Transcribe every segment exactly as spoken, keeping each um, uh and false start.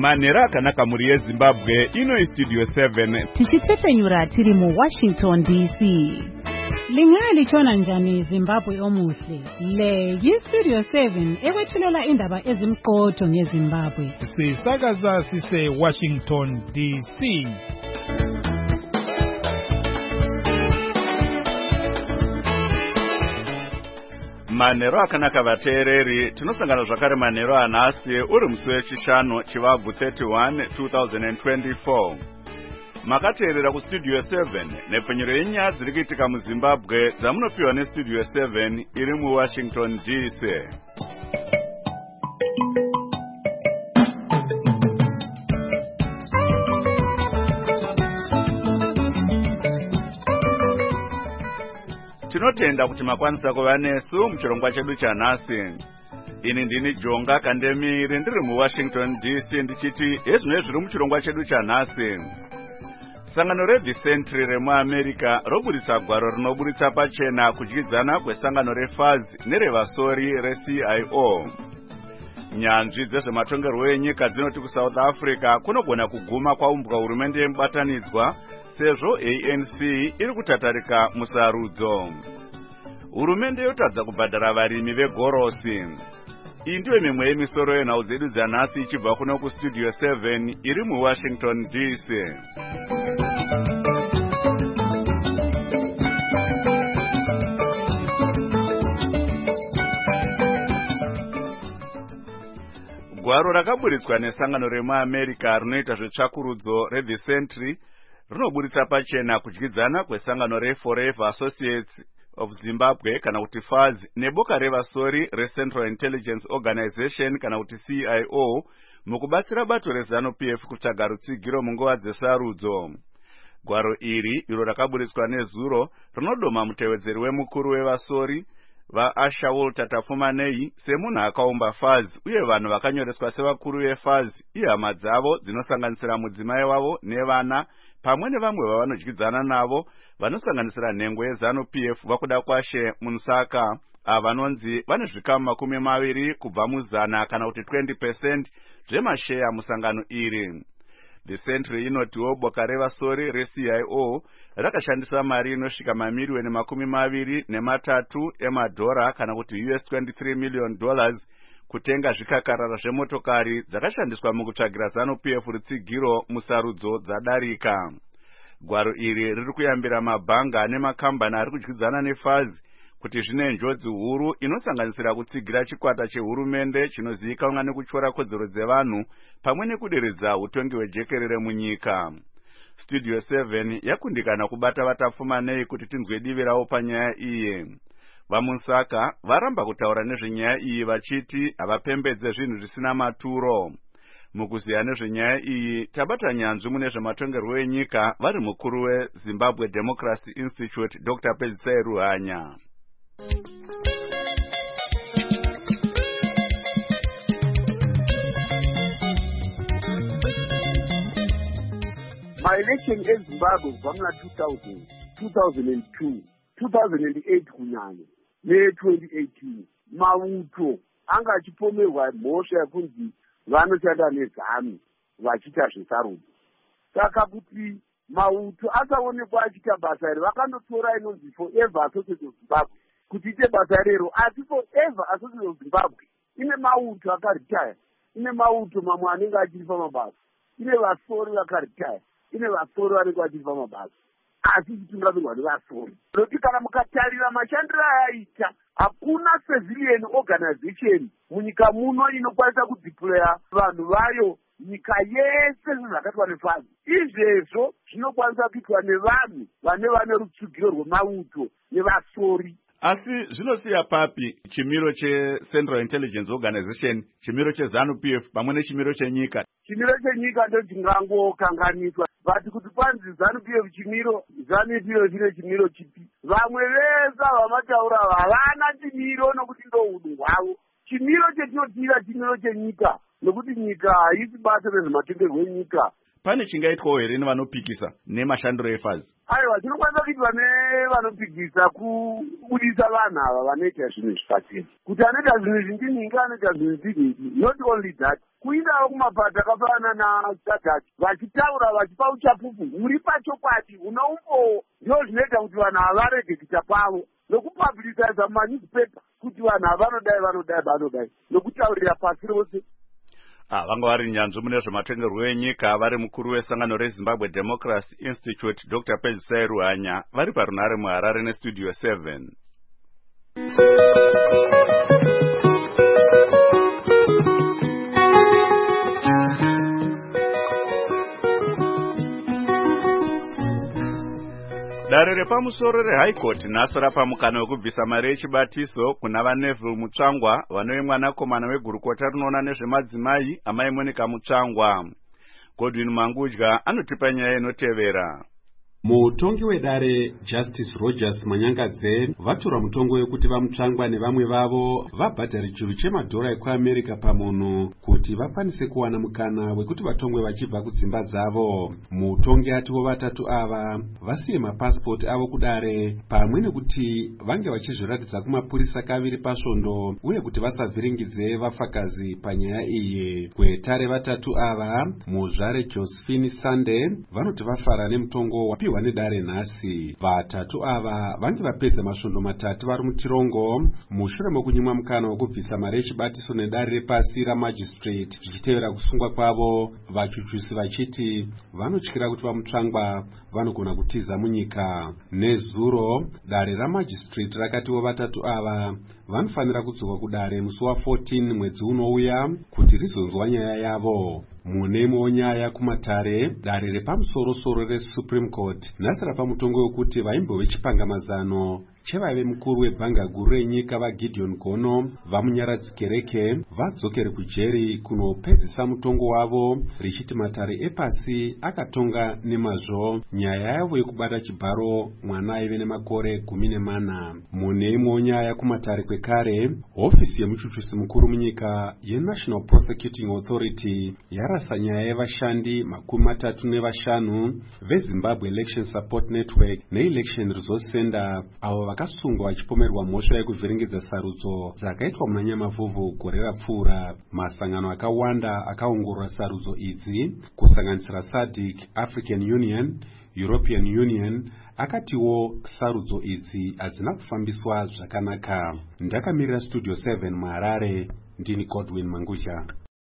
Manhero akanaka muri yeZimbabwe, ino iStudio seven. Tichipfepenyura tiri mu Washington D C. Lingali chona njani Zimbabwe omuhle. Le yiStudio seven ekwethulela indaba ezimqotho ngeZimbabwe. Sisakaza sise Washington D C. Manhero akanaka vateereri, tinosangana zvakare manhero anhasi uri musi wechishanu chivabvu thirty-one two thousand twenty-four. Makateerera kuStudio seven nepfenyuro yenyaya dziri kuitika muZimbabwe dzamunopiwa neStudio seven iri muWashington D C. Tinotenda kuti makwanisa kuva nesu muchirongwa chedu chanhasi. Ini ndini Jonga Kandemiri ndiri muWashington D C ndichiti ezvino zviri muchirongwa chedu chanhasi. Sangano reDecentry remuAmerica roburitsa gwaro rinoburitsa pachena kudyidzana kwesangano reFAZ nerevasori reC I O. Nyanzvi dzezvematongerwo enyika dzinoti kuSouth Africa kunogona kuguma kwaumbwa hurumende yemubatanidzwa sezvo A N C iri kutatarika musarudzo. Hurumende yotadza kubhadhara varimi vegorosi. Iyi ndiyo mimwe yemisoro yenhau dzedu dzanhasi ichibva kuno kuStudio seven iri muWashington D C. Gwaro rakaburitswa nesangano remuAmerica rinoita zvetsvakurudzo reDecentry rinoburitsa pachena kudyidzana kwesangano reForever Associates of Zimbabwe kana kuti FAZ neboka revasori reCentral Intelligence Organization kana kuti C I O mukubatsira bato reZANU-P F kutsvaga rutsigiro munguva dzesarudzo. Gwaro iri iro rakaburitswa nezuro rinodoma mutevedzeri wemukuru wevasori vaAsha Walter Tafumanei semunhu akaumba FAZ uye vanhu vakanyoreswa sevakuru veFAZ ihama dzavo dzinosanganisira mudzimai wavo nevana pamwe nevamwe vavanodyidzana navo vanosanganisira nhengo yeZANU-P F vakuda kwashe Munsaka avanonzi vane zvikamu makumi maviri kubva muzana kana kuti twenty percent zvemasheya musangano iri. Decentry inotiwo boka revasori reC I O rakashandisa mari inosvika mamiriyoni makumi maviri nematatu emadhora kana kuti U S twenty-three million dollars kutenga zvikakarara zvemotokari dzakashandiswa mukutsvagira ZANU-P F rutsigiro musarudzo dzadarika. Gwaro iri riri kuyambira mabhanga nemakambani ari kudyidzana neFAZ kuti zvine njodzi huru inosanganisira kutsigira chikwata chehurumende chinozivikanwa nekutyora kodzero dzevanhu pamwe nekuderedza utongi hwejekerere munyika. Studio seven yakundikana kubata vatafumanei kuti tinzwe divi ravo panyaya iyi. VaMunsaka varamba kutaura nezvenyaya iyi vachiti havapembedze zvinhu zvisina maturo. Mukuziya nezvenyaya iyi tabata nyanzvi mune zvematongerwo enyika vari mukuru weZimbabwe Democracy Institute Doctor Pedzisai Ruhanya. My election in Zimbabwe was two thousand, two thousand two, two thousand eight kunyanya ne twenty eighteen. Mauto anga achipomerwa mhosva yekunzi vanoshanda neZANU vachita zvesarudzo. Saka kuti mauto asaonekwa achita basa iri vakandotora inonzi Forever Associates of Zimbabwe kuti ite basa rero, asi Forever Associates of Zimbabwe ine mauto akaritaya, ine mauto mamwe anenge achiri pamabasa, ine vasori vakaritaya, ine vasori vanenge vachiri pamabasa, asi chitungamirwa nevasori. Nokuti kana mukatarira mashandiro ayaita, hakuna civilian organization munyika muno inokwanisa kudeploya vanhu vayo nyika yese zvakaitwa neFAZ. Izvezvo zvinokwanisa kuitwa nevanhu vane vane rutsugiro rwemauto nevasori. Asi zvinosiya papi chimiro cheCentral Intelligence Organization, chimiro cheZANU-P F pamwe nechimiro chenyika? Chimiro chenyika ndo chingangokanganiswa. Vati kuti kwanzi ZANU-P F chimiro, ZANU-P F chine chimiro chipi. Vamwe veza vamataura havana chimiro nokuti ndo udu hwavo. Chimiro chetinotira chimiro chenyika nokuti nyika haisi basa rezvematongerwo enyika. Pane chingaitwawo here nevanopikisa nemashandiro eFAZ? Aiwa, chinokwanisa kuitwa nevanopikisa kubudisa vanhu ava vanoita zvinhu zvisatira. Kuti anoita zvinhu zvindinhingi anoita zvinhu zvindinhingi. Not only that, kuindawo kumabhazi akafanana nasadhaki vachitaura vachipa uchapupu huri pachokwadi hunoumbowo ndo zvinoita kuti vanhu ava varege kuita pavo nokupabhurikaiza mumanewspaper kuti vanhu ava vanodai vanodai vanodai nokutaurira pasi rose. Ah, vanga vari nyanzvi mune zvematongerwo enyika vari mukuru wesangano reZimbabwe Democracy Institute Doctor Pedzisai Ruhanya vari parunare muHarare nestudio seven. Dare repamusoro reHigh Court nhasi rapa mukana wekubvisa mari yechibatiso kuna vaNeville Mutsvangwa vanove mwanakomana wegurukota rinoona nezvemadzimai amai Monica Mutsvangwa. Godwin Mangudya anotipa nyaya inotevera. Mutongi wedare Justice Rogers Manyangadze vatora mutongo wekuti vamutsvangwa nevamwe vavo vabhadhare chiru chemadhora ekuAmerica pamunhu kuti vakwanise kuwana mukana wekuti vatongwe vachibva kudzimba dzavo. Mutongi ativo vatatu ava vasiye mapasipoti avo kudare pamwe nekuti vange vachizviratidza kumapurisa kaviri pasvondo uye kuti vasavhiringidze vafakazi panyaya iyi. Kwetare vatatu ava muzvare Josephine Sunday vanoti vafara nemutongo wapiwa nedare nhasi. Vatatu ava vange vapedza masvondo matatu vari mutirongo mushure mokunyimwa mukana wekubvisa mari yechibatiso nedare repasi ramagistrate zvichitevera kusungwa kwavo, vachuchusi vachiti vanotyira kuti vamutsvangwa vanogona kutiza munyika. Nezuro dare ramagistrate rakatiwo vatatu ava vanofanira kudzoka kudare musi wa14 mwedzi unouya kuti rizonzwa nyaya yavo. Munemo nyaya kumatare dare repamusoro-soro reSupreme Court nhasi rapa mutongo wekuti vaimbove chipangamazano chevaive mukuru webhanga guru renyika vaGideon Gono vamunyaradzi kereke vadzokere kujeri kunopedzisa mutongo wavo richiti matare epasi akatonga nemazvo nyaya yavo yekubata chibharo mwana aive nemakore gumi nemana. Munemo nyaya kumatare kwekare hofisi yemuchuchusi mukuru munyika yeNational Prosecuting Authority yarasa nyaya yevashandi makumi matatu nevashanu veZimbabwe Election Support Network neElection Resource Center avo vakasungwa vachipomerwa mhosva yekuvhiringidza sarudzo dzakaitwa muna Nyamavhuvhu gore rapfuura. Masangano akawanda akaongorora sarudzo idzi kusanganisira S A D C, African Union, European Union akatiwo sarudzo idzi hadzina kufambiswa zvakanaka. Ndakamirira studio seven muHarare, ndini Godwin Mangudya.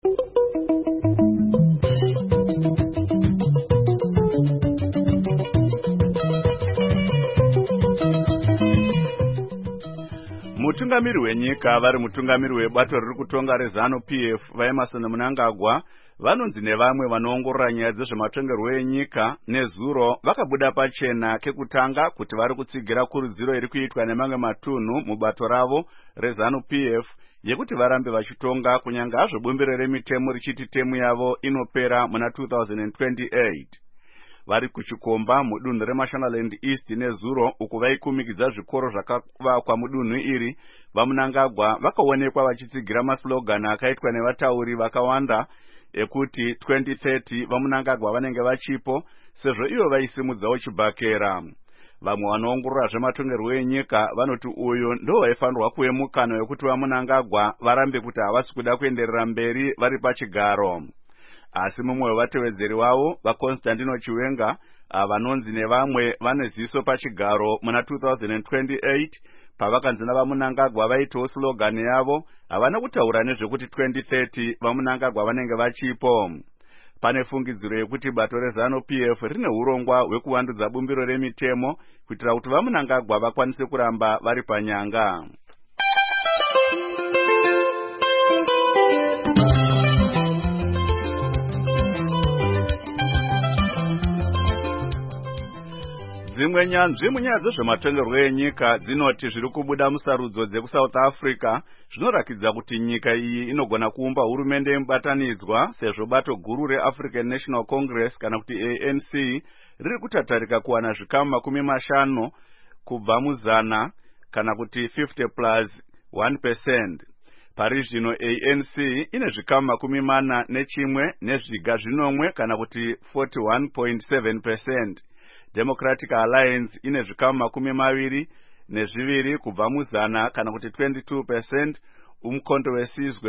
Mutungamiri wenyika vari mutungamiri webato riri kutonga reZanu P F vaEmerson Mnangagwa vanonzi nevamwe vanoongorora nyaya dzezvematongerwo enyika nezuro vakabuda pachena kekutanga kuti vari kutsigira kurudziro iri kuitwa nemamwe matunhu mubato ravo reZanu P F yekuti varambe vachitonga kunyange hazvo bumbiro remitemo richiti temu yavo inopera muna two thousand twenty-eight. Vari kuchikomba mudunhu reMashonaland East nezuro uku vaikumikidza zvikoro zvakavakwa mudunhu iri, vaMnangagwa vakaonekwa vachitsigira maslogan akaitwa nevatauri vakawanda ekuti twenty thirty vaMnangagwa vanenge vachipo sezvo ivo vaisimudzawo chibhakera. Vamwe vanoongorora zvematongerwo enyika vanoti uyu ndo vaifanirwa kuve mukana wekuti vaMnangagwa varambe kuti havasi kuda kuenderera mberi vari pachigaro. Asi mumwe wevatevedzeri wavo vaConstantino Chiwenga vanonzi nevamwe vane ziso pachigaro muna two thousand twenty-eight pavakanzi navaMnangagwa vaitawo slogan yavo havana kutaura nezvekuti twenty thirty vaMnangagwa vanenge vachipo. Pane fungidziro yekuti bato reZanu P F rine urongwa hwekuvandudza bumbiro remitemo kuitira kuti vaMnangagwa vakwanise kuramba vari panyanga. Dzimwe nyanzvi munyaya dzezvematongerwo enyika dzinoti zviri kubuda musarudzo dzekuSouth Africa zvinorakidza kuti nyika iyi inogona kuumba hurumende yemubatanidzwa sezvo bato guru reAfrican National Congress kana kuti A N C riri kutatarika kuwana zvikamu makumi mashanu kubva muzana kana kuti fifty plus one percent. Pari zvino A N C ine zvikamu makumi mana nechimwe nezviga zvinomwe kana kuti forty-one point seven percent. Democratic Alliance ine zvikamu makumi maviri nezviviri kubva muzana kana kuti twenty-two percent. Umkhonto weSizwe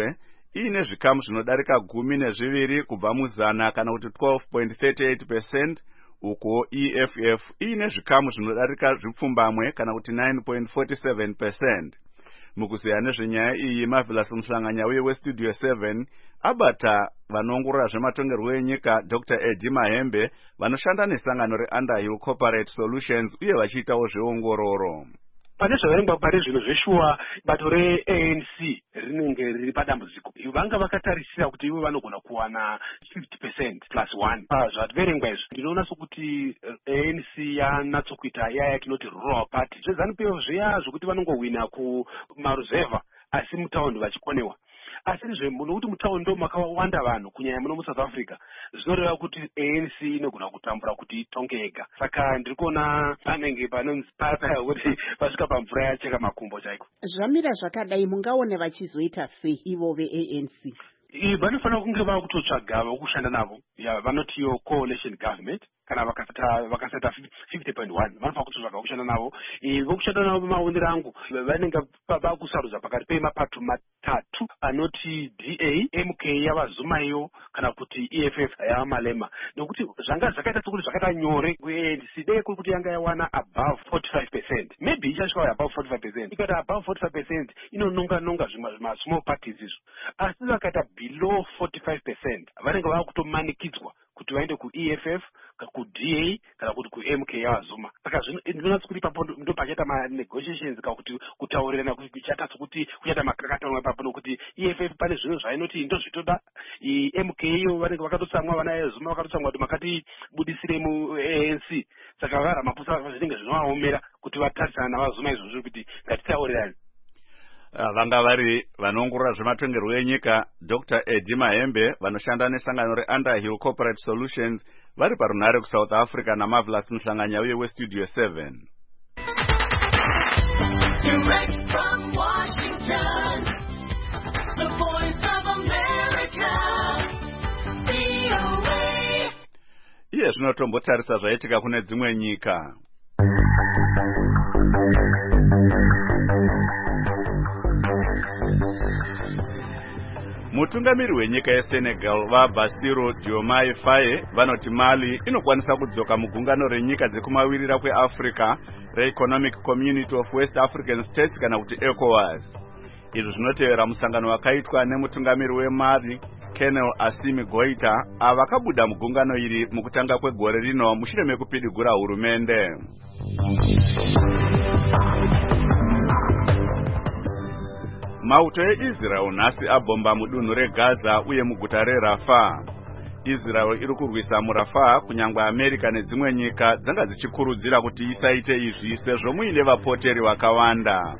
iine zvikamu zvinodarika gumi nezviviri kubva muzana kana kuti twelve point three eight percent, uko E F F iine zvikamu zvinodarika zvipfumbamwe kana kuti nine point four seven percent. Mukuzeya nezvenyaya iyi, Marvelous Muhlanganyauye weStudio seven abata vanoongorora zvematongerwo enyika Doctor Eddie Mahembe vanoshanda nesangano reUnderhill Corporate Solutions uye vachiitawo zveongororo. Pane zvaverenga pane zvinhu zveshuwa bato re-A N C rinenge riri padambudziko. Vanga vakatarisira kuti ivo vanogona kuwana fifty percent plus one. Zvativerengwa izvi ndinoona sokuti A N C yanatsokuita iya yatinoti rural party. ZANU P F zviya zvokuti vanongowina kumaruzevha asi mutaundi vachikonewa. Asi zvembo kuti mutaundi ndo makawanda vanhu kunyanya muno muSouth Africa zvinoreva kuti A N C inogona kutambura kuti itonge yega. Saka ndiri kuona panenge panonzipata kuti vasvika pamvura yacheka makumbo chaiko. Zvamira zvakadai mungaona vachizoita sei ivo ve-A N C? Vanofanira kunge vakutotsvaga vokushanda navo, vanotiyo coalition government, kana vakasata fifty point one vanofanira kutotsvaga vokushanda navo. Vokushanda navo maonero angu vanenge vakusarudza pakati pemapato matatu anoti D A, M K yavaZuma iyo kana kuti E F F yavaMalema. Nokuti zvanga zvakaita sokuti zvakaita nyore ku-A N C dei kuri kuti yanga yawana above forty-five percent. Maybe ichasvika above forty-five percent. Ikati above forty-five percent inononga nonga zvima small parties izvo. Asi vakaita below forty-five percent vanenge vakutomanikidzwa kuti vaende ku-E F F, ku-D A kana kuti ku-M K yavaZuma. Saka ndinoona kuti ipapo ndo pachaita ma-negotiations kana kuti kutaurirana kuchata sokuti kuchaita makakatanwa ipapo nokuti E F F pane zvinhu zvainoti ndo zvitoda. M K iyo vanenge vakatotsamwa, vana veZuma vakatotsamwa kuti makati budisire mu-A N C. Saka vaRamaphosa zvinenge zvinovaomera kuti vatarisana navaZuma izvozvo kuti ngatitaurirane. Vanga vari vanoongorora zvematongerwo enyika Doctor Eddie Mahembe vanoshanda nesangano reUnderhill Corporate Solutions vari parunhare kuSouth Africa naMarvelous Muhlanganyauye weStudio seven. Direct from Washington, the voice of America, V O A. Iye zvinotombotarisa zvaitika kune dzimwe nyika. Mutungamiri wenyika yeSenegal vaBassirou Diomaye Faye vanoti Mali inokwanisa kudzoka mugungano renyika dzekumawirira kweAfrica reEconomic Community of West African States kana kuti ECOWAS. Izvo zvinotevera musangano wakaitwa nemutungamiri weMali Colonel Assimi Goita avakabuda mugungano iri mukutanga kwegore rino mushure mekupidigura hurumende. Mauto eIsrael nhasi abomba mudunhu reGaza uye muguta reRafah. Israel iri kurwisa muRafah kunyangwa America nedzimwe nyika dzanga dzichikurudzira kuti isaite izvi sezvo muine vapoteri vakawanda.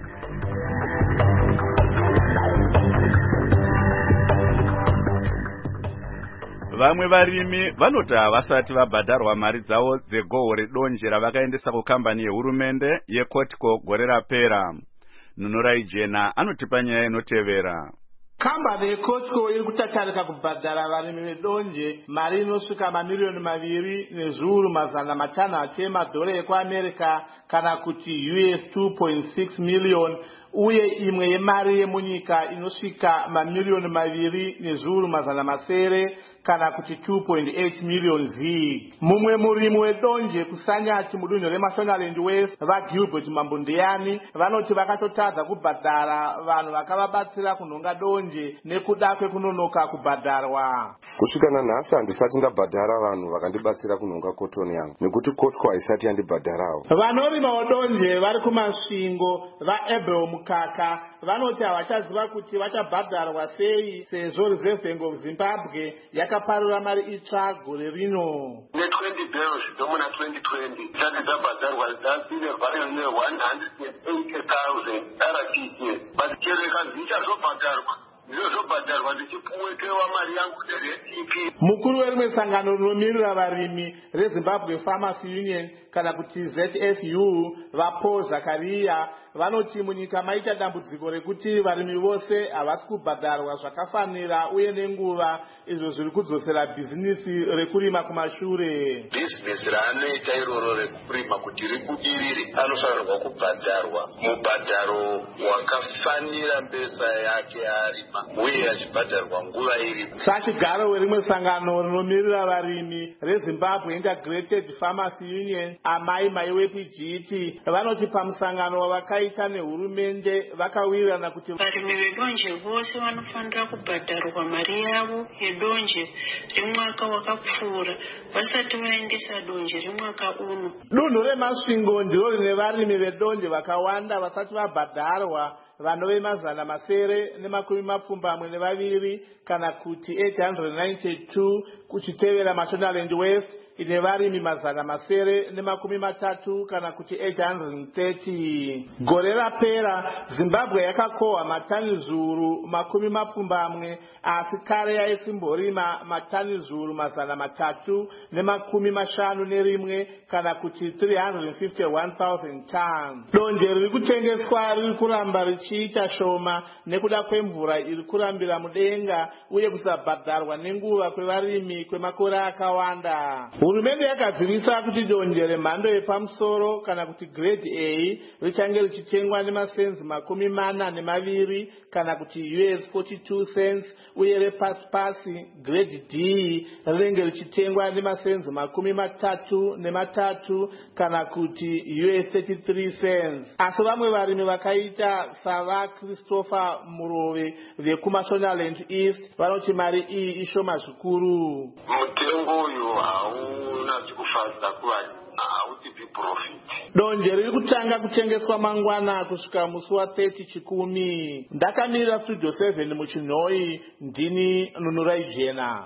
Vamwe varimi vanoti havasati vabhadharwa mari dzavo dzegohwo redonje ravakaendesa kukambani yehurumende yeCotco gore rapera. Nunorai Jena anotipa nyaya inotevera. Kambani yeCotco iri kutatarika kubhadhara varimi vedonje mari inosvika mamiliyoni maviri nezviuru mazana matanhatu emadhora ekuAmerica kana kuti U S two point six million, uye imwe yemari yemunyika inosvika mamiliyoni maviri nezviuru mazana masere kana kuti two point eight million zig. Mumwe murimi wedonje kusanyati mudunhu reMashonaland West vaGilbert Mambundiyani vanoti vakatotadza kubhadhara vanhu vakavabatsira kunhonga donje nekuda kwekunonoka kubhadharwa. Kusvika nanhasi handisati ndabhadhara vanhu vakandibatsira kunhonga kotoni yangu nekuti Cotco haisati yandibhadharawo. Vanorima donje vari kumasvingo vaAbel Mukaka vanoti havachaziva kuti vachabhadharwa sei sezvo Reserve Bank of Zimbabwe yakaparura mari itsva gore rino. Ne twenty bills domuna twenty twenty dzati dzabhadharwa dzasine value ne one hundred eighty thousand R T K, but kereka dzichazobhadharwa zvinozobhadharwa ndichipuwekewa mari yangu neRTP. Mukuru werimwe sangano rinomirira varimi reZimbabwe Farmers Union kana kuti Z F U vaPaul Zakaria vanoti munyika maita dambudziko rekuti varimi vose havasi kubhadharwa zvakafanira uye nenguva, izvo zviri kudzosera bhizinisi rekurima kumashure. Bhizinesi raanoita iroro rekurima kuti ribudirire anofanirwa kubhadharwa mubhadharo wakafanira mbesa yake arima uye achibhadharwa nguva iripo. Sachigaro werimwe sangano rinomirira varimi reZimbabwe Integrated Farmers Union, amai mai wepijiti, vanoti pamusangano wavakaita nehurumende vakawirirana kuti varimi vedonje vose vanofanira kubhadharwa mari yavo yedonje remwaka wakapfuura vasati vaendesa donje remwaka uno. Dunhu reMasvingo ndiro rine varimi vedonje vakawanda vasati vabhadharwa, vanove mazana masere nemakumi mapfumbamwe nevaviri kana kuti eight hundred ninety-two, kuchitevera Mashonaland West ine varimi mazana masere nemakumi matatu kana kuti eight hundred thirty. Gore rapera Zimbabwe yakakohwa matani zuru makumi mapfumbamwe, asi kare yaisimborima matani zuru mazana matatu nemakumi mashanu nerimwe kana kuti three hundred fifty-one thousand tons. Donje riri kutengeswa riri kuramba richiita shoma nekuda kwemvura iri kurambira mudenga uye kusabhadharwa nenguva kwevarimi kwemakore akawanda. Hurumende yakadzivisa kuti donje remhando yepamusoro kana kuti grade A richange richitengwa nemasenzi makumi mana nemaviri kana kuti U S forty-two cents uye repasipasi grade D rinenge richitengwa nemasenzi makumi matatu nematatu kana kuti U S thirty-three cents. Asi vamwe varimi vakaita sava Christopher Murove vekuMashonaland East vanoti mari iyi ishoma zvikuru. Mutengo uyu hauna chikufadza kuvanhu, hautipi profit. Donje riri kutanga kutengeswa mangwana kusvika musi wa thirty chikumi. Ndakamirira Studio seven muChinhoi, ndini Nunurai Jena.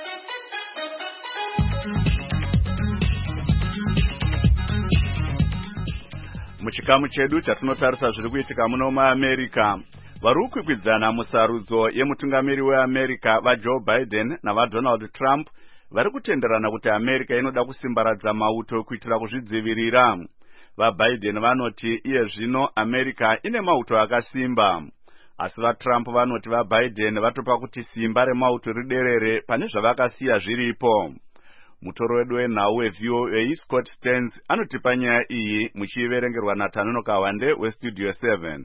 Muchikamu chedu chatinotarisa zviri kuitika muno muAmerica, vari kukwikwidzana musarudzo yemutungamiri weAmerica vaJoe Biden navaDonald Trump vari kutenderana kuti America inoda kusimbaradza mauto kuitira kuzvidzivirira. VaBiden vanoti iye zvino America ine mauto akasimba, asi vaTrump vanoti vaBiden vatopa kuti simba remauto riderere pane zvavakasiya zviripo. Mutoro wedu wenhau weV O A Scott Stearns anotipa nyaya iyi muchiverengerwa naTanono Kawande weStudio seven.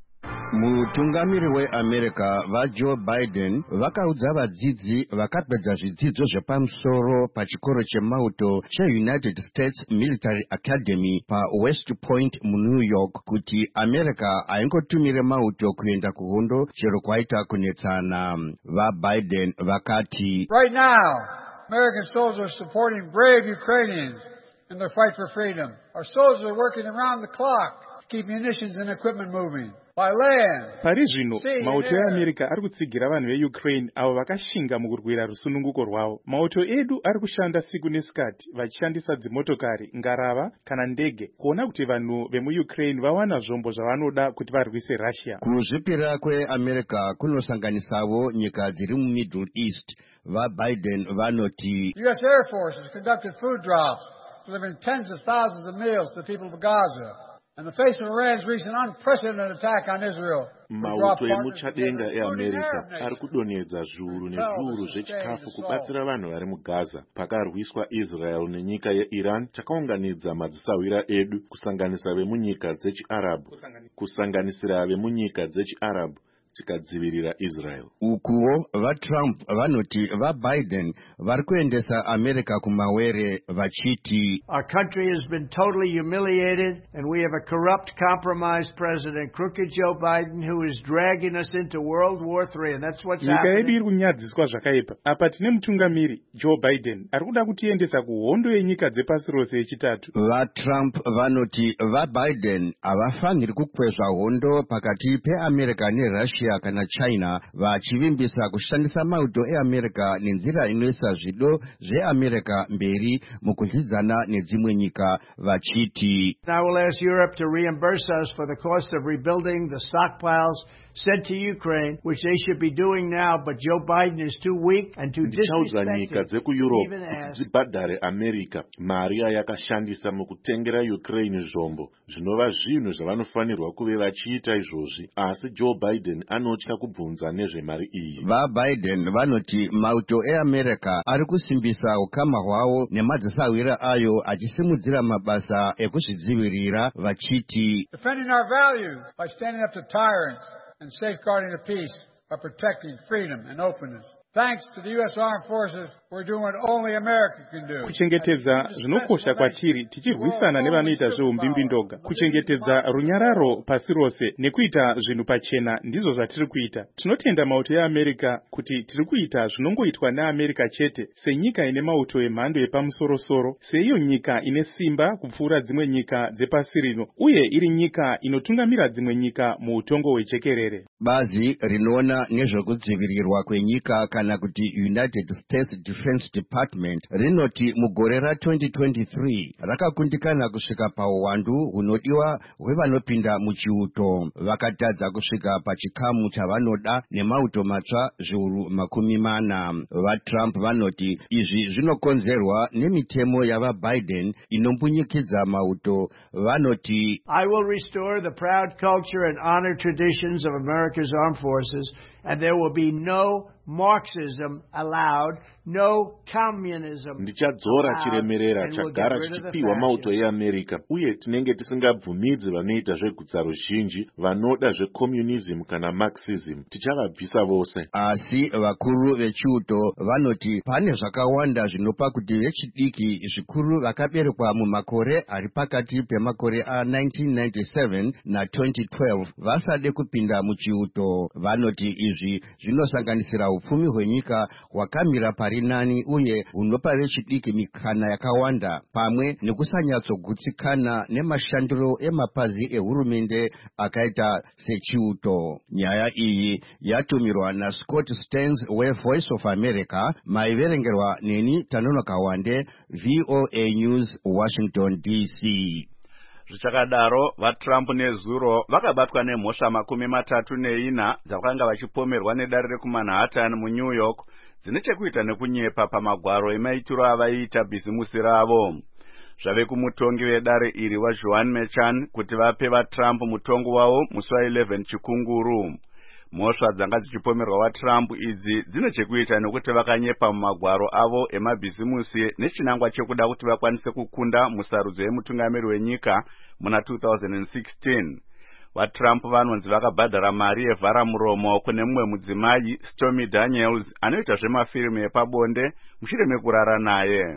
Mutungamiri weAmerica vaJoe Biden vakaudza vadzidzi vakapedza zvidzidzo zvepamusoro pachikoro chemauto cheUnited States Military Academy paWest Point muNew York kuti America haingotumire mauto kuenda kuhondo chero kwaita kunetsana. VaBiden vakati, Right now, American soldiers are supporting brave Ukrainians in their fight for freedom. Our soldiers are working around the clock to keep munitions and equipment moving. Pari zvino mauto eAmerica ari kutsigira vanhu veUkraine avo vakashinga mukurwira rusununguko rwavo. Mauto edu ari kushanda siku nesikati vachishandisa dzimotokari, ngarava kana ndege kuona kuti vanhu vemuUkraine vawana zvombo zvavanoda kuti varwise Russia. Kuzvipira kweAmerica kunosanganisawo nyika dziri muMiddle East. VaBiden vanoti U S Air Force has conducted food drops, delivering tens of thousands of meals to the people of Gaza. In the face of Iran's recent unprecedented attack on Israel, mauto emuchadenga eAmerica ari kudonedza zviuru nezviuru zvechikafu kubatsira vanhu vari muGaza pakarwiswa Israel nenyika yeIran. Takaunganidza madzisawira edu kusanganisa vemunyika dzechiArabu kusanganisira vemunyika dzechiArabu tikadzivirira Israel. Ukuwo vaTrump vanoti vaBiden vari kuendesa America kumawere vachiti, Our country has been totally humiliated and we have a corrupt, compromised president, crooked Joe Biden, who is dragging us into World War Three, and that's what's happening. Nyika yedu iri kunyadziswa zvakaipa. Apa tine mutungamiri Joe Biden ari kuda kutiendesa kuhondo yenyika dzepasi rose yechitatu. VaTrump vanoti vaBiden havafaniri kukwezva hondo pakati peAmerica neRussia kana China vachivimbisa kushandisa mauto eAmerica nenzira inoisa zvido zveAmerica mberi mukuzvidzana nedzimwe nyika vachiti, I will ask Europe to reimburse us for the cost of rebuilding the stockpiles sent to Ukraine, which they should be doing now, but Joe Biden is too weak and too ndichaudza nyika disrespectful dzekueurope even kuti ask. dzibhadhare america mari yayakashandisa mukutengera ukraine zvombo zvinova zvinhu zvavanofanirwa kuve vachiita izvozvi, asi Joe Biden anotya kubvunza nezvemari iyi. VaBiden vanoti mauto eAmerica ari kusimbisa ukama hwavo nemadzisawira ayo achisimudzira mabasa ekuzvidzivirira vachiti Defending our values by standing up to tyrants and safeguarding the peace by protecting freedom and openness. Thanks to the U S Armed Forces, we're doing what only America can do. Kuchengetedza zvinokosha kwatiri tichirwisana nevanoita zveumbimbi ndoga. Kuchengetedza runyararo pasi rose nekuita zvinhu pachena ndizvo zvatiri kuita. Tinotenda mauto eAmerica kuti tiri kuita zvinongoitwa neAmerica chete, senyika ine mauto emhando yepamusoro-soro, seiyo nyika ine simba kupfuura dzimwe nyika dzepasi rino, uye iri nyika inotungamira dzimwe nyika muutongo hwechekerere. Bazi rinoona nezvekudzivirirwa kwenyika kana kuti United States Defense Department rinoti mugore ra twenty twenty-three rakakundikana kusvika pauwandu hunodiwa hwevanopinda muchiuto, vakatadza kusvika pachikamu chavanoda nemauto matsva zviuru makumi mana. VaTrump vanoti izvi zvinokonzerwa nemitemo yavaBiden inombunyikidza mauto. Vanoti I will restore the proud culture and honor traditions of America's armed forces, and there will be no Marxism allowed, no communism. Ndichadzora chiremerera chagara chichipiwa mauto eAmerica, uye tinenge tisingabvumidzi vanoita zvegutsa ruzhinji vanoda zvecommunism kana Marxism. Tichavabvisa vose. Asi vakuru vechiuto vanoti pane zvakawanda zvinopa kuti vechidiki zvikuru vakaberekwa mumakore ari pakati pemakore a nineteen ninety-seven na twenty twelve vasade kupinda muchiuto. Vanoti izvi zvinosanganisira upfumi hwenyika hwakamira pari nani uye hunopa vechidiki mikana yakawanda, pamwe nekusanyatsogutsikana nemashandiro emapazi ehurumende akaita sechiuto. Nyaya iyi yatumirwa naScott Stearns weVoice of America, maiverengerwa neni Tanonoka Wande, V O A News, Washington D C. Zvichakadaro, vaTrump nezuro vakabatwa nemhosva makumi matatu neina dzavakanga vachipomerwa nedare rekuManhattan muNew York dzine chekuita nekunyepa pamagwaro emaitiro avaiita bhizimusi ravo. Zvave kumutongi vedare iri waJohn Merchan kuti vape vaTrump mutongo wavo musi wa eleven Chikunguru. Mhosva dzanga dzichipomerwa vaTrump idzi dzine chekuita nekuti vakanyepa mumagwaro avo emabhizimusi nechinangwa chekuda kuti vakwanise kukunda musarudzo yemutungamiri wenyika muna two thousand sixteen. VaTrump vanonzi vakabhadhara mari yevhara muromo kune mumwe mudzimai, Stormy Daniels, anoita zvemafirimu epabonde mushure mekurara naye.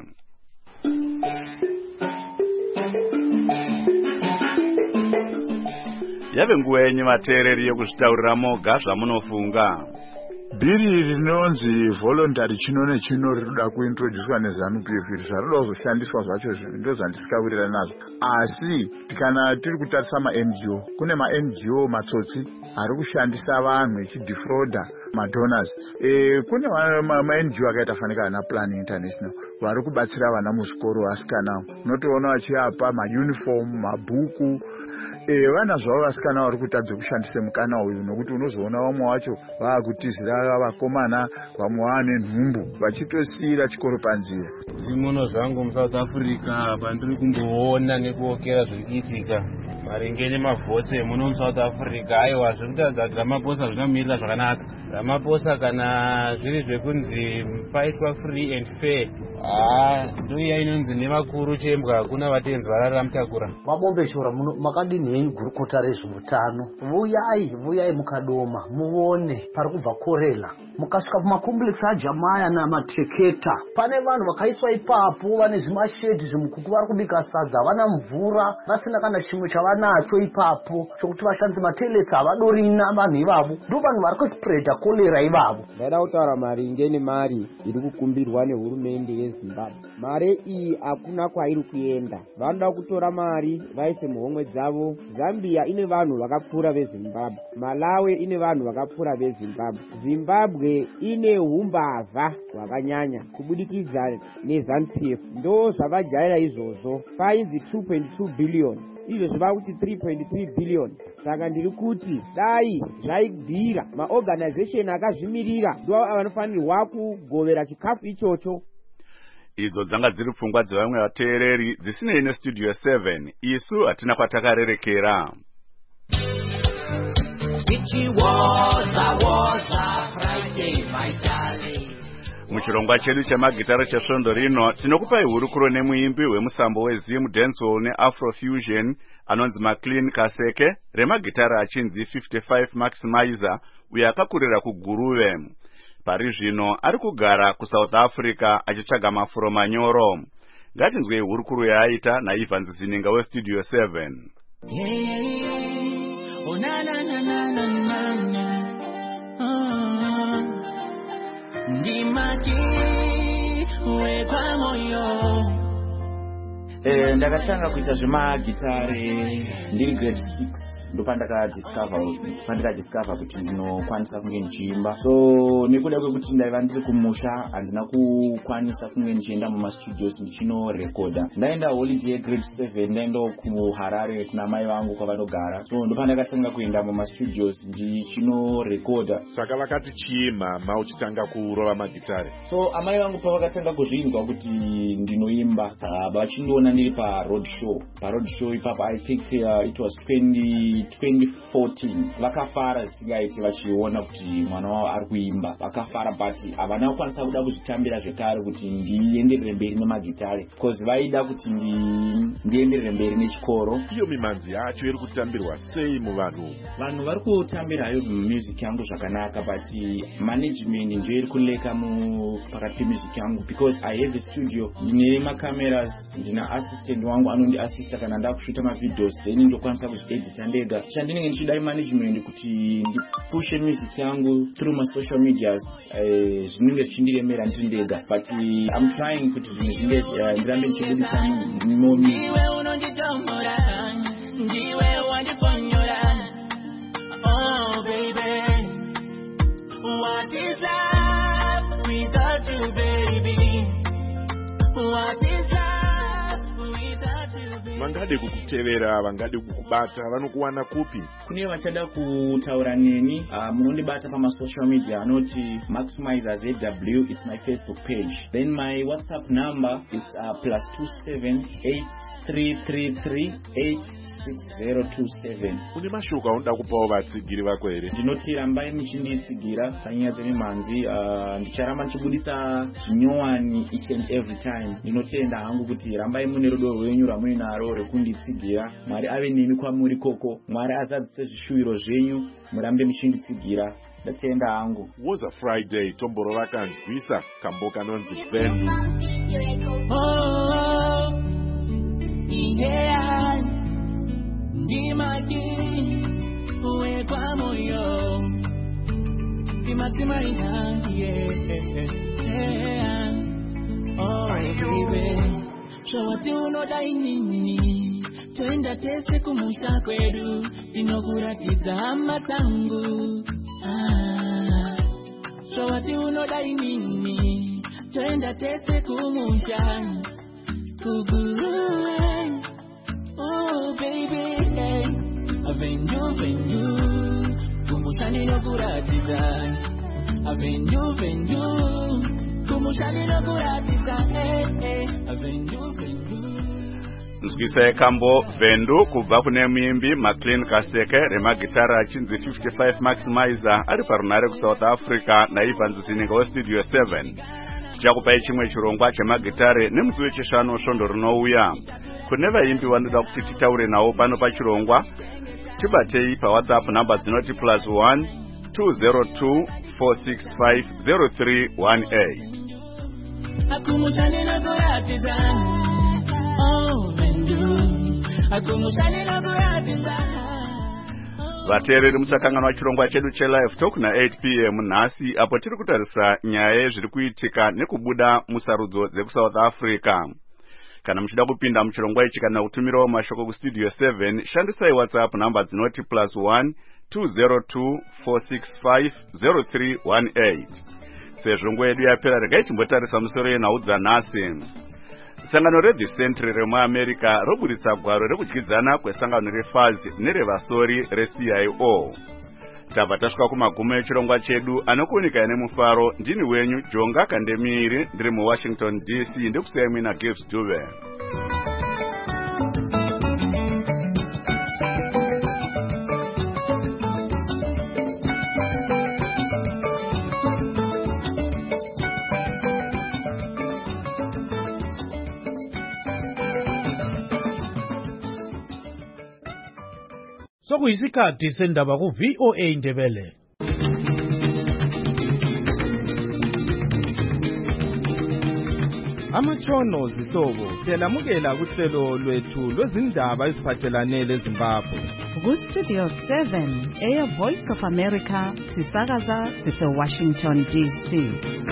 Yave nguva yenyu vateereri yekuzvitaurira moga zvamunofunga. Bhiri rinonzi voluntary chino nechino rinoda kuintroducwa neZANU P F iri zvaroda kuzoshandiswa zvacho ndo zvandisikawirirana nazvo. Asi kana tiri kutarisa ma-N G O, kune ma-N G O matsotsi ari kushandisa vanhu echidefrauda madonors. E, kune ma-N G O akaita fanika na Plan International vari kubatsira vana muzvikoro vasikana. Unotoona vachiapa mauniform, mabhuku. Eh vana zvavo vasikana vari kutadza kushandisa mukana uyu nokuti unozoona vamwe wacho vaakutizira vakomana vamwe vane nhumbu vachitosiyira chikoro panzira. Zvimono zvangu muSouth Africa pandiri kumboona nekuokera zviri kuitika maringe nemavhotsi emuno muSouth Africa, aiwa zviri kutaridza kuti Ramaphosa zvinomirira zvakanaka. Ramaphosa kana zviri zvekunzi paitwa free and fair, ah ndoiya inonzi nevakuru chembwa hakuna vatenzi varara mutakura. Mabombeshora muno makadini henyu gurukota rezveutano, vuyai vuyai mukadoma muone pari kubva korela, mukasvika kumakomplex aJamaya namateketa pane vanhu vakaiswa ipapo vane zvimashedhi zvimukuku vari kubika sadza, havana mvura, vasina kana chimwe chavanacho ipapo chokuti vashandise matoilets havadorina vanhu ivavo, ndo vanhu vari kuspreda kolera ivavo. Ndaida kutaura maringe nemari iri kukumbirwa nehurumende yeZimbabwe. Mari iyi hakuna kwairi kuenda, vanoda kutora mari vaise muhomwe dzavo. Zambia ine vanhu vakapfuura veZimbabwe, Malawi ine vanhu vakapfuura veZimbabwe, Zimbabwe ine humbavha hwakanyanya kubudikidza neZANU P F, ndo zvavajaira izvozvo. Painzi two point two billion izvezvi vakuti three point three billion. Saka ndiri kuti dai zvaibvira maorganization akazvimirira ndo vanofanirwa kugovera chikafu ichocho. Idzo dzanga dziri pfungwa dzevamwe vateereri dzisinei nestudio seven. Isu hatina kwatakarerekera. Muchirongwa chedu chemagitara chesvondo rino tinokupai hurukuro nemuimbi wemusambo weZim dancehall neafrofusion anonzi McLean Kaseke, remagitara achinzi fifty-five Maximizer uyo akakurira kuGuruve. Pari zvino ari kugara kuSouth Africa achitsvaga mafuro manyoro. Ngatinzwei hurukuro yaaita naIvan Zininga westudio seven. Yeah, yeah, yeah. Oh, na, na, na, na, na, na, na. Oh, ndimaki wekwa moyo. Eh, ndakatanga kuita zvemagitare ndiri grade six. Ndopandaka discover pandaka discover kuti ndinokwanisa kunge ndichiimba. So nekuda kwekuti ndaiva ndiri kumusha handina kukwanisa kunge ndichienda muma studios ndichino recorda. Ndaenda holiday grade seven ndaenda kuHarare kuna mai vangu kwavanogara. So ndopandakatanga kuenda muma studios ndichino recorda. Saka vakati chiima mauchitanga kurova magitare. So amai vangu pavakatanga kuzvinzwa kuti ndinoimba vachindiona ndiri pa road show. Pa road show ipapo I think uh, it was twenty twenty fourteen vakafara zvisingaiti vachiona kuti mwana wavo ari kuimba. Vakafara but havana kukwanisa kuda kuzvitambira zvekare kuti ndienderere mberi nemagitare because vaida kuti ndienderere mberi nechikoro. Iyo mimanzi yacho iri kutambirwa sei muvanhu? Vanhu vari kutambira hayo music yangu zvakanaka but management ndio iri kuleka mu pakati music yangu because I have a studio. Ndine macameras, ndina assistant wangu anondi assista kana ndakushuta mavideos then ndokwanisa kuzviedita ndega. Chandinenge ndichidai management kuti ndipushe music yangu through my social medias eh zvinenge zvichindiremera ndiri ndega but I'm trying kuti zvinhu zvinge ndirambe ndichibudisa more music. Ndiwe unonditomora, ndiwe wandiponyora. Oh baby, what is up without you baby? What is up without you baby? Vangade kukutevera, vangade kukubata, vanokuwana kupi? Kune vachada kutaura neni, uh, munondibata pama social media anoti Maximizer Z W, it's my Facebook page. Then my WhatsApp number is uh, plus two seven eight three three three eight six zero two seven. Kune mashuka unoda kupawo vatsigiri vako here? Ndinoti rambai muchinditsigira panyaya dzemimanzi, uh, ndicharamba ndichibudisa zvinyowani each and every time. Ndinotenda hangu kuti rambai mune rudo rwenyu rwamuri naro rekunditsigira. Mwari ave nemi kwamuri koko. Mwari azadzise zvishuwiro zvenyu, murambe muchinditsigira. Ndatenda hangu. Woza Friday tomboro vakanzwisa kambo kanonzi Vendu. Oh, yeah, ndimaki wekwa moyo. Maximizer, yeah, yeah. Oh baby, show what you know dai nini. Twenda tese kumusha kwedu, inokuratiza amatangu. Ah, show what you know dai nini. Twenda tese kumusha kuguruwe. Oh baby, hey. Avendu, vendu, kumushani no kuratiza. Avendu, vendu, kumushani no kuratiza. Hey, hey. Avendu, vendu. Nzwisa yekambo Vendu kubva kune muimbi McLean Kaseke remagitara achinzi fifty-five Maximizer ari parunare kuSouth Africa naIvan Zininga westudio seven. Tichakupai chimwe chirongwa chemagitare nemudzi wechishanu svondo rinouya. Kune vaimbi vanoda kuti titaure navo pano pachirongwa, tibatei paWhatsApp namba dzinoti plus one two zero two four six five zero three one eight. Akumushani na kuratiza. Oh Vendu, akumushani na kuratiza. Vateereri musakangana chirongwa chedu chelive talk na eight p m nhasi apo tiri kutarisa nyaya zviri kuitika nekubuda musarudzo dzekuSouth Africa. Kana muchida kupinda muchirongwa ichi kana kutumirawo mashoko kustudio seven, shandisai WhatsApp namba dzinoti plus one two zero two four six five zero three one eight. Sezvo nguva yedu yapera regai timbotarisa musoro yenhau dzanhasi. sangano redhi century remuamerica roburitsa gwaro rekudyidzana kwesangano refazi nerevasori reC I O. tabva tasvika kumagumo echirongwa chedu anokuunika nemufaro. Ndini wenyu Jonga Kandemiri ndiri muWashington D C ndikusiyai muina Gibbs Dube. Sokuyisikhathi sendaba ku V O A Ndebele. Amatshono zihlobo siyalamukela kuhlelo lwethu lwezindaba eziphathelane leZimbabwe. Ku Studio seven, Air Voice of America, sisakaza sise Washington D C.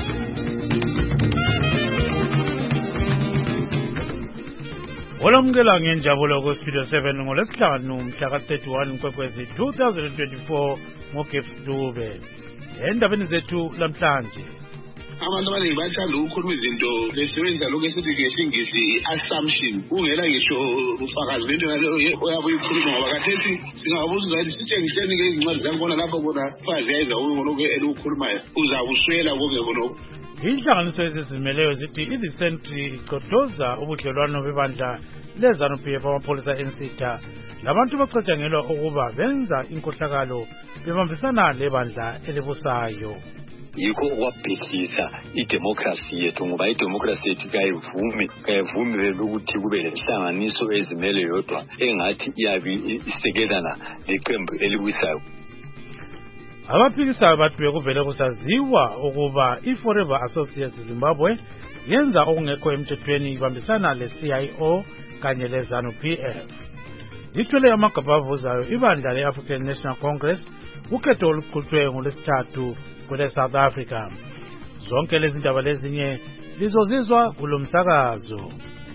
Olamukela ngenjabulo ku Studio seven ngolesihlanu mhla ka thirty-one Nkwekwezi two thousand twenty-four ngoGibbs Dube. Endabeni zethu lamhlanje. Abantu abaningi bathanda ukukhuluma izinto besebenzisa lokho esithi ngesingisi i-assumption kungela ngisho ufakazi bento ngaleyo oyabe uyikhuluma ngoba khathesi singabuza ukuthi sitshengiseni ke izincwadi zakhona lapho bona fazi yayiza ulokho elukhulumayo uzabuswela konke khonokho. Inhlanganiso ezizimeleyo zithi i-The Century icodoza ubudlelwano bebandla leZANU P F amapholisa ensitha labantu bacatshangelwa ukuba benza inkohlakalo bebambisana lebandla elibusayo. Yikho okwabhidliza idemocracy yethu ngoba idemocracy yethu kayivumi kayivumelele ukuthi kube lenhlanganiso ezimele yodwa engathi iyabi isekelana leqembu elibusayo. Abaphikisayo bathi bekuvele kusaziwa ukuba iForever Associates Zimbabwe yenza okungekho emthethweni ibambisana leC I O kanye leZANU P F. Ithwele amagabha avuzayo ibandla le-African National Congress ukhetho oluqhutshwe ngolwesithathu kwele South Africa. Zonke lezi ndaba lezinye lizozizwa kulo msakazo.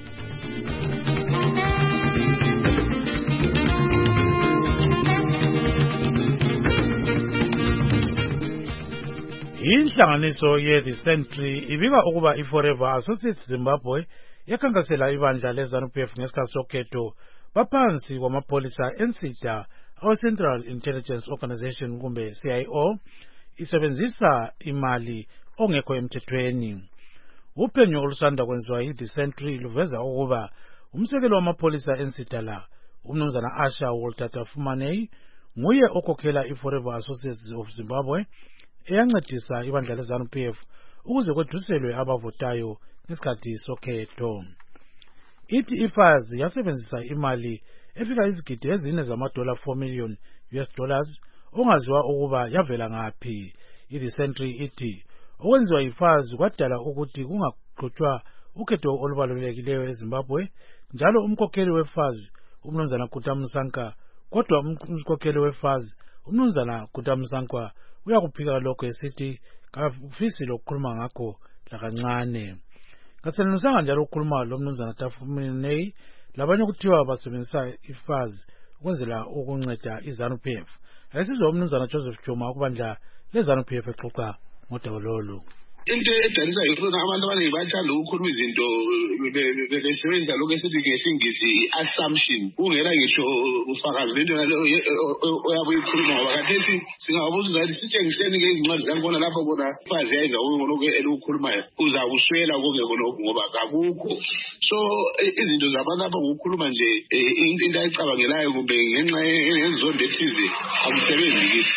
Inhlanganiso ye-The Century ibika ukuba iForever Associates Zimbabwe yakhankasela ibandla leZANU P F ngesikhathi sokhetho baphansi kwamapholisa ensitha awe-Central Intelligence Organization kumbe C I O isebenzisa imali ongekho emthethweni. Uphenyo olusanda kwenziwa yi-The Century luveza ukuba umsekelo wamapholisa ensitha la umnumzana Asha Walter Tafumanei nguye okhokhela iForever Associates of Zimbabwe eyancedisa ibandla leZANU P F ukuze kwedluliselwe abavotayo ngesikhathi sokhetho. Ithi ifazi yasebenzisa imali efika izigidi ezine zamadola four million U S dollars ongaziwa ukuba yavela ngaphi. I-The Century ithi okwenziwa ifazi kwadala ukuthi kungaqhutshwa ukhetho olubalulekileyo eZimbabwe njalo umkhokheli wefazi umnumzana Kutamusanka kodwa umkhokheli wefazi umnumzana Kutamusanka uyakuphika lokho esithi kafisi lokukhuluma ngakho lakancane. Kaselenusanga njalo ukukhuluma lo mnumzana Tafumanei labanye kuthiwa basebenzisa ifazi ukwenzela ukunceda iZANU P F. Ayisizwe umnumzana Joseph Choma ukubandla leZANU P F exoxa ngodaba lolu. Into edalisa yikona abantu abaningi bathanda ukukhuluma izinto besebenzisa lokho esithi ngesingisi i-assumption kungela ngisho ufakazi bento ngaleyo oyabe uyikhuluma ngoba khathesi singabuza ukuthi sitshengiseni ke izincwadi zakhona lapho bona fazi yayiza ulokho elukhulumayo uzabuswela konke khonokho ngoba kakukho. So izinto zabantu apha ngokukhuluma nje into ayicabangelayo kumbe ngenxa yezondo ethize akusebenzi kithi.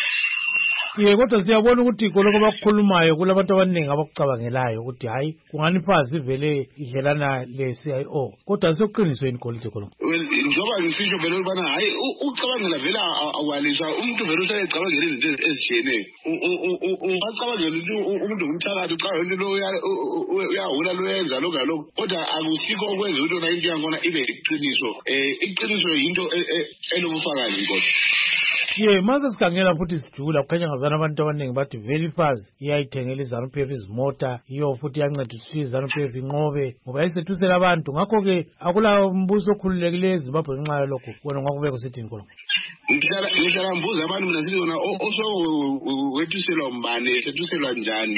Ye kodwa siyabona ukuthi koloko bakukhulumayo kulabantu abaningi abakucabangelayo ukuthi hayi kungani ifazi ivele idlelana le-C I O kodwa sokuqinisweni kolide koloko. Well njoba ngisisho vele ubana hayi ucabangela vele awaliswa umuntu vele usayecabangela izinto ezishiyeneyo. Ungacabangela ukuthi umuntu ngumthakathi ucabangela lo uyahula loyenza lo ngalokho kodwa akusikho okwenza ukuthi ona into yakhona ibe iqiniso. Eh iqiniso yinto enobufakazi kodwa. Ye mase sikhangela futhi sijula kukhanya ngazana abantu abaningi bathi vele ifazi iyayithengela iZANU P F izimota iyo futhi yanceda ukuthi iZANU P F inqobe ngoba yayisethusela abantu ngakho ke akula umbuso okhululekileyo eZimbabwe ngenxa yalokho wena ngakubeka usithini khona. ngihlala ngihlala mbuza abantu mina sithi yona oso wethuselwa umbane sethuselwa njani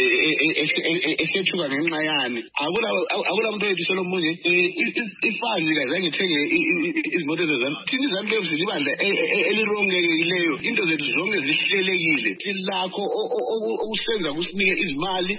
esethuka ngenxa yani akula akula muntu oyethuselwa umunye ifazi ke zange ithenge izimoto zezana thini izantu lezi libandla elirongekeleyo into zethu zonke zihlelekile silakho okusenza kusinike izimali.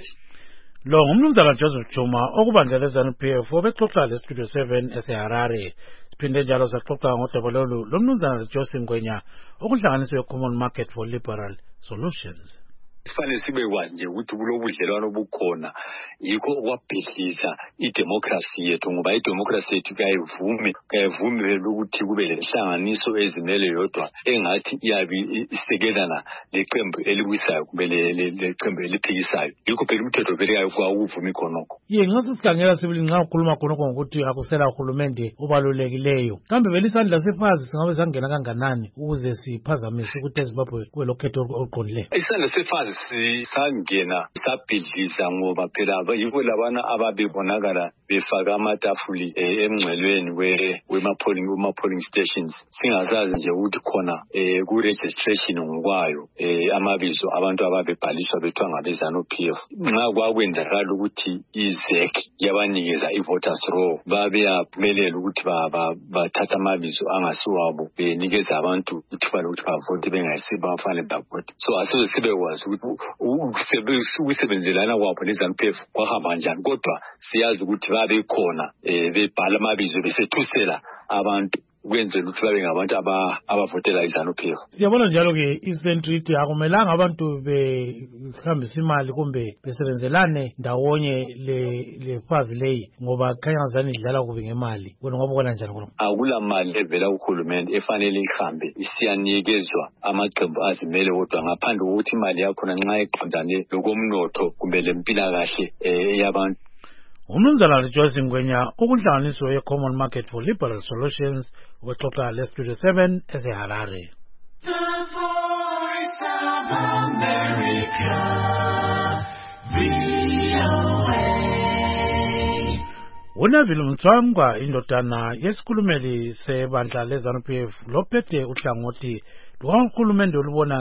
Lo ngumnumzana Joseph Chuma okubandla leZANU P F obexoxa leStudio seven eseHarare. Siphinde njalo saxoxa ngodaba lolu lomnumzana Joyce Ngwenya okuhlanganiswe Common Market for Liberal Solutions. Kufanele sibe kwazi nje ukuthi kulobudlelwano obukhona yikho okwabhidliza idemocracy yethu ngoba idemocracy yethu kayivumi kayivumi ukuthi kube lenhlanganiso ezimele yodwa engathi iyabi isekelana leqembu eliwisayo kumbe leqembu eliphikisayo yikho phela umthetho vele kwa ukuvuma khonokho. Ye ngaso sikhangela sibili nxa ukhuluma khonokho ngokuthi akusela uhulumende obalulekileyo kambe vele isandla sefazi singabe sangena kanganani ukuze siphazamise ukuthi eZimbabwe kube lokhetho oluqondileyo. Isandla sefazi sisangena sabhidliza ngoba phela yikho labana ababebonakala befaka amatafuli emngcelweni wema-polling wema-polling stations singazazi nje ukuthi khona ku-registration ngokwayo amabizo abantu ababebhaliswa bethiwa ngabeZANU P F nxa kwakwenzakala ukuthi i-Z E C yabanikeza i-voters roll babeyaphumelela ukuthi bathatha amabizo angasiwabo benikeza abantu ukuthi ukuthi bavote bengayisibo abafanele bavote so asize sibekwazi ukuthi ukusebenzelana kwabo neZANU P F kwahamba njani kodwa siyazi ukuthi babe khona bebhala amabizo besethusela abantu kwenzela ukuthi babe ngabantu abavotela iZANU P F. Siyabona njalo ke isentry akumelanga abantu behambisa imali kumbe besebenzelane ndawonye le fazi leyi ngoba khanya ngazani idlala kubi ngemali wena ngabona njani khona? Akula mali evela kuhulumende efanele ihambe isiyanikezwa amaqembu azimele wodwa ngaphandle kokuthi imali yakhona nxa iqondane lokomnotho kumbe lempilakahle yabantu. Umnumzana Joyce Ngwenya okuhlanganiswe ye-Common Market for Liberal Solutions wexoxa leStudio seven eseHarare. The Voice of America, V O A. uNeville Mtswangwa indodana yesikhulumeli sebandla leZANU P F lophethe uhlangothi lukaHulumende olubona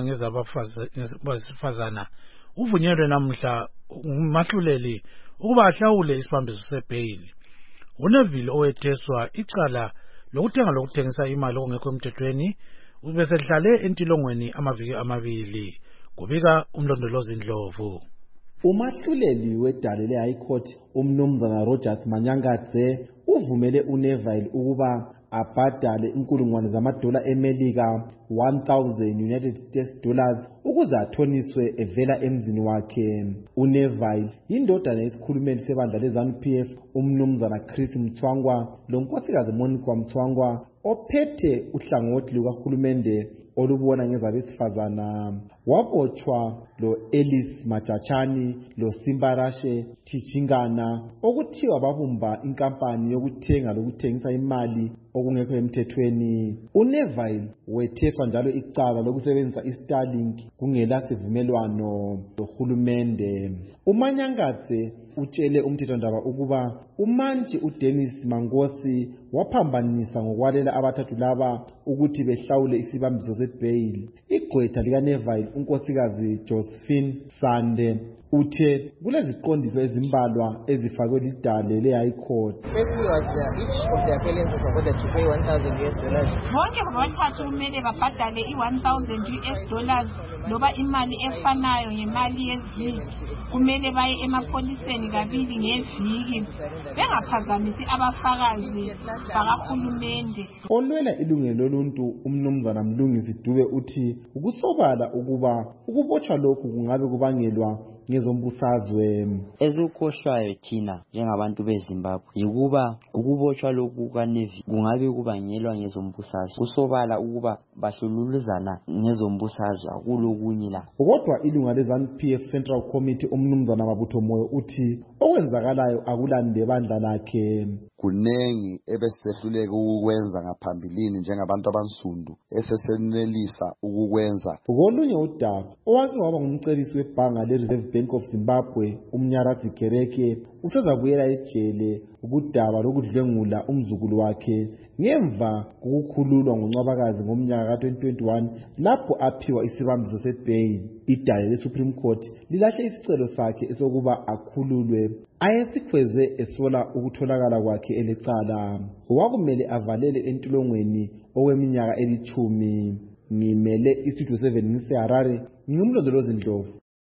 ngezabafazana uvunyelwe namhla umahluleli ukuba ahlawule isibambiso sebhayili. uNeville owetheswa icala lokuthenga lokuthengisa imali okungekho emthethweni ubesehlale entilongweni amaviki amabili kubika umlondolozi Ndlovu. Umahluleli wedale le-High Court umnumzana Rogers Manyangadze uvumele uNeville ukuba abhadale inkulungwane zamadola eMelika one thousand United States dollars ukuze athoniswe evela emzini wakhe. uNeville indodana yesikhulumeli sebandla leZANU P F umnumzana Chris Mtswangwa lonkosikazi Monica Mtswangwa ophethe uhlangothi lukahulumende olubona ngezabesifazana. Wabotshwa lo Ellis Majachani lo Simbarashe Tichingana okuthiwa babumba inkampani yokuthenga lokuthengisa imali okungekho emthethweni. uNeville wetheswa njalo icala lokusebenzisa iStarlink kungela sivumelwano lohulumende. uManyangadze utshele umthethwandaba ukuba umantshi uDennis Mangosi waphambanisa ngokwalela abathathu laba ukuthi behlawule isibambiso sebhayili. Igqwetha likaNeville unkosikazi Josephine Sande uthe kuleziqondiso ezimbalwa ezifakwe lidale le-High Court. Firstly was uh, each of the appellants was ordered to pay one thousand U S dollars. Bonke bobathathu kumele babhadale i-one thousand U S dollars loba imali efanayo ngemali yeziki. Kumele baye emapholiseni kabili ngeviki bengaphazamisi abafakazi bakahulumende. Olwela ilungelo loluntu umnumzana Mlungisi Dube uthi ukusobala ukuba ukubotshwa lokhu kungabe kubangelwa ngezombusazwe. Ezukhohlwayo thina njengabantu beZimbabwe yikuba ukubotshwa lokhu kaNeville kungabe kubangelwa ngezombusazwe. Kusobala ukuba bahlululuzana ngezombusazwe akulokunye la. Kodwa ilunga leZANU P F Central Committee umnumzana Babutho Moyo uthi okwenzakalayo akulande bandla lakhe. Kunengi ebesehluleka ukukwenza ngaphambilini njengabantu abansundu esesenelisa ukukwenza. Kolunye udaba owake waba ngumcebisi webhanga le-Reserve Bank Bank of Zimbabwe uMnyaradzi Kereke usazabuyela ejele ukudaba lokudlwengula umzukulu wakhe ngemva kokukhululwa ngoNcwabakazi ngomnyaka ka twenty twenty-one lapho aphiwa isibambiso sebail. Idale leSupreme Court lilahle isicelo sakhe esokuba akhululwe ayesikhweze esola ukutholakala kwakhe elecala. Wakumele avalele entolongweni okweminyaka elithumi. Ngimele iStudio seven ngiseHarare, ngimlondolozi Ndlovu.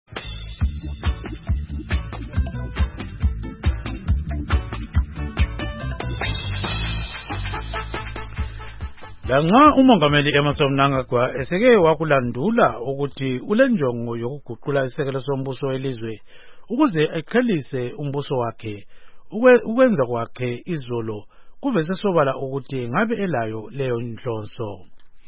Lanxa umongameli Emmerson Mnangagwa eseke wakulandula ukuthi ulenjongo yokuguqula isekelo sombuso welizwe ukuze eqhelise umbuso wakhe, ukwenza kwakhe izolo kuvese sobala ukuthi ngabe elayo leyo nhloso.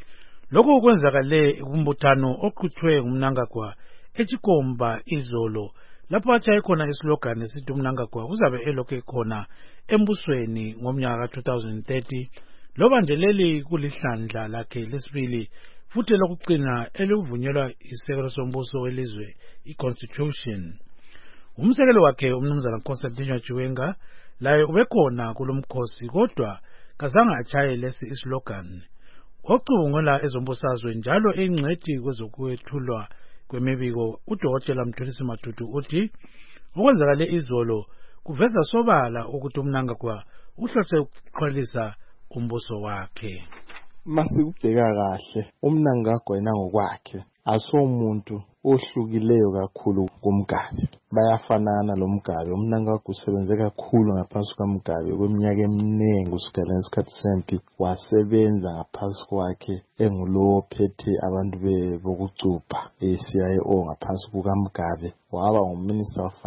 Lokho kwenzakale kumbuthano oqhuthwe nguMnangagwa eTshigomba izolo lapho atshaye khona islogan esithi uMnangagwa uzabe elokhe khona embusweni ngomnyaka ka two thousand thirty. Loba nje leli kulihlandla lakhe lesibili futhi lokugcina elivunyelwa isekelo sombuso welizwe iConstitution. Umsekelo wakhe umnumzana Constantine Chiwenga laye ubekhona kulomkhosi kodwa kazange achaye lesi islogan. Ocubungula ezombusazwe njalo engcwethi kwezokwethulwa kwemibiko uDokotela Mthulisi Matutu uthi okwenzakale izolo kuveza sobala ukuthi uMnangagwa uhlose ukuqhelisa umbuso wakhe. Masikubheka kahle uMnangagwa yena ngokwakhe asomuntu ohlukileyo kakhulu kuMgabe. Bayafanana lo Mgabe. uMnangagwa usebenze kakhulu ngaphansi kaMgabe kweminyaka eminingi kusukela ngesikhathi sempi. Wasebenza ngaphansi kwakhe engulo phethe abantu bokucupha e-C I O ngaphansi kukaMgabe. Waba nguminister of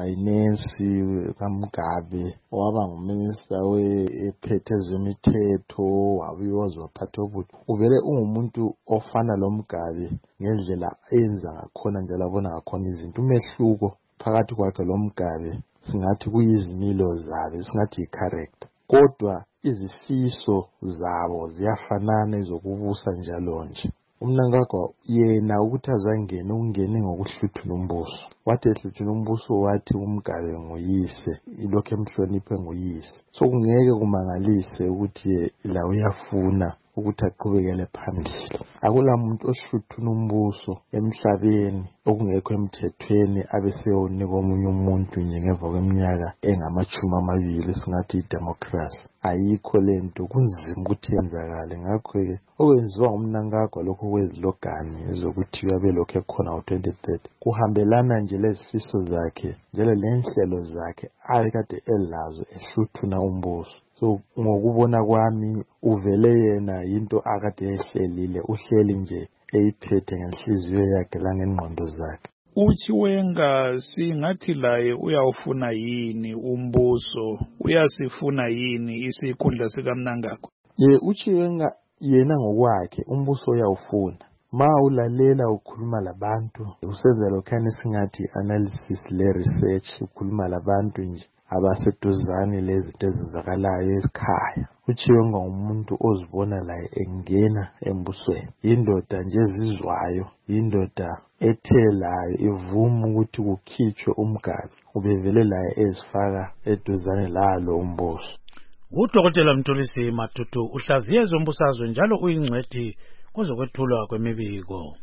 finance kaMgabe, waba nguminister wephethe zemithetho, wabiyoza waphatha obutho. Uvele ungumuntu ofana lo Mgabe ngendlela enza ngakhona njalo abona ngakhona izinto. Umehluko phakathi kwakhe lo Mgabe singathi kuyizimilo zabe, singathi i-character, kodwa izifiso zabo ziyafanana ezokubusa njalo nje. uMnangagwa yena ukuthi azangene ungene ngokuhluthuna umbuso. Wathi ehluthuna umbuso wathi uMgabe nguyise, ilokho emhloniphe nguyise. So kungeke kumangalise ukuthi la uyafuna ukuthi aqhubekele phambili. Akula muntu ohluthuna umbuso emhlabeni okungekho emthethweni abeseyonika omunye umuntu njengemva kweminyaka engamachumi amabili singathi idemocracy. Ayikho lento, kunzima ukuthi yenzakale. Ngakho-ke okwenziwa nguMnangagwa lokho kwezilogani ezokuthi uyabe lokho ekhona ngo twenty thirty kuhambelana nje lezifiso zakhe njalo lenhlelo zakhe ayekade elazo ehluthuna umbuso. So ngokubona kwami uvele yena into akade ehlelile, uhleli nje eyiphethe ngenhliziyo yakhe langengqondo zakhe. uChiwenga singathi laye uyawufuna yini umbuso, uyasifuna yini isikhundla sikaMnangagwa? Ye uChiwenga yena ngokwakhe umbuso uyawufuna. Ma ulalela ukhuluma labantu usenza lokhani singathi analysis le research, ukhuluma labantu nje abaseduzane lezinto ezenzakalayo ezikhaya. uChiwenga umuntu ozibona la engena embusweni, indoda nje ezizwayo, indoda ethelayo ivuma ukuthi kukhitshwe uMgabe, ubevele la ezifaka eduzane lalo umbuso. uDokotela Mthulisi Matutu uhlaziye ezombusazwe njalo uyingcwethi kuzokwethulwa kwemibiko.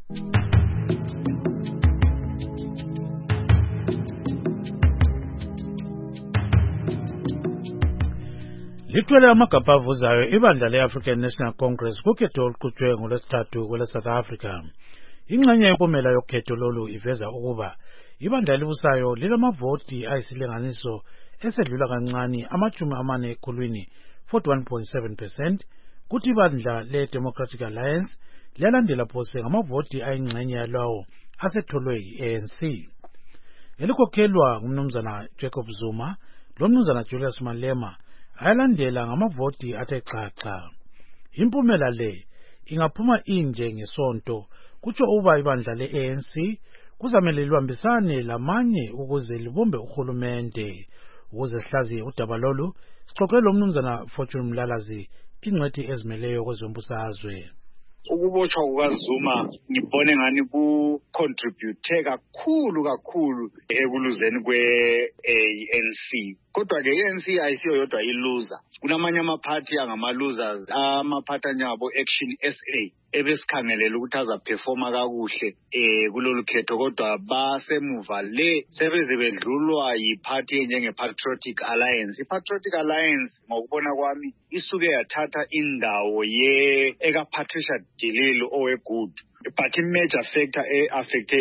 Lithwele amagabha avuzayo ibandla le-African National Congress kukhetho oluqhutshwe ngolwesithathu kwele South Africa. Ingxenye yempumela yokhetho lolu iveza ukuba ibandla elibusayo lilamavoti ayisilinganiso esedlula kancane amachumi amane ekhulwini forty-one point seven percent, kuthi ibandla le-Democratic Alliance liyalandela phose ngamavoti ayingxenye yalawo asetholwe yi-A N C. Elikhokhelwa ngumnumzana Jacob Zuma lomnumzana Julius Malema ayalandela ngamavoti athe xaxa. Impumela le ingaphuma inje ngesonto kutsho uba ibandla le-A N C kuzamele libambisane lamanye ukuze libumbe uhulumende. Ukuze sihlaziye udaba lolu sixoxe lo mnumzana Fortune Mlalazi, ingcwethi ezimeleyo kwezombusazwe. ukubotshwa kukaZuma ngibone ngani ku-contribute kakhulu kakhulu ekuluzeni kwe-A N C. Kodwa-ke i-A N C ayisiyo yodwa iluza. Kunamanye amaphathi angama-losers, amaphathi anjengabo-Action S A ebesikhangelela ukuthi azaphefoma kakuhle eh kulolu khetho, kodwa basemuva le sebeze bedlulwa yiphathi enjenge-Patriotic Alliance. I-Patriotic Alliance ngokubona kwami isuke yathatha indawo ye eka-Patricia de Lille oweGood. But i-major factor e-affecte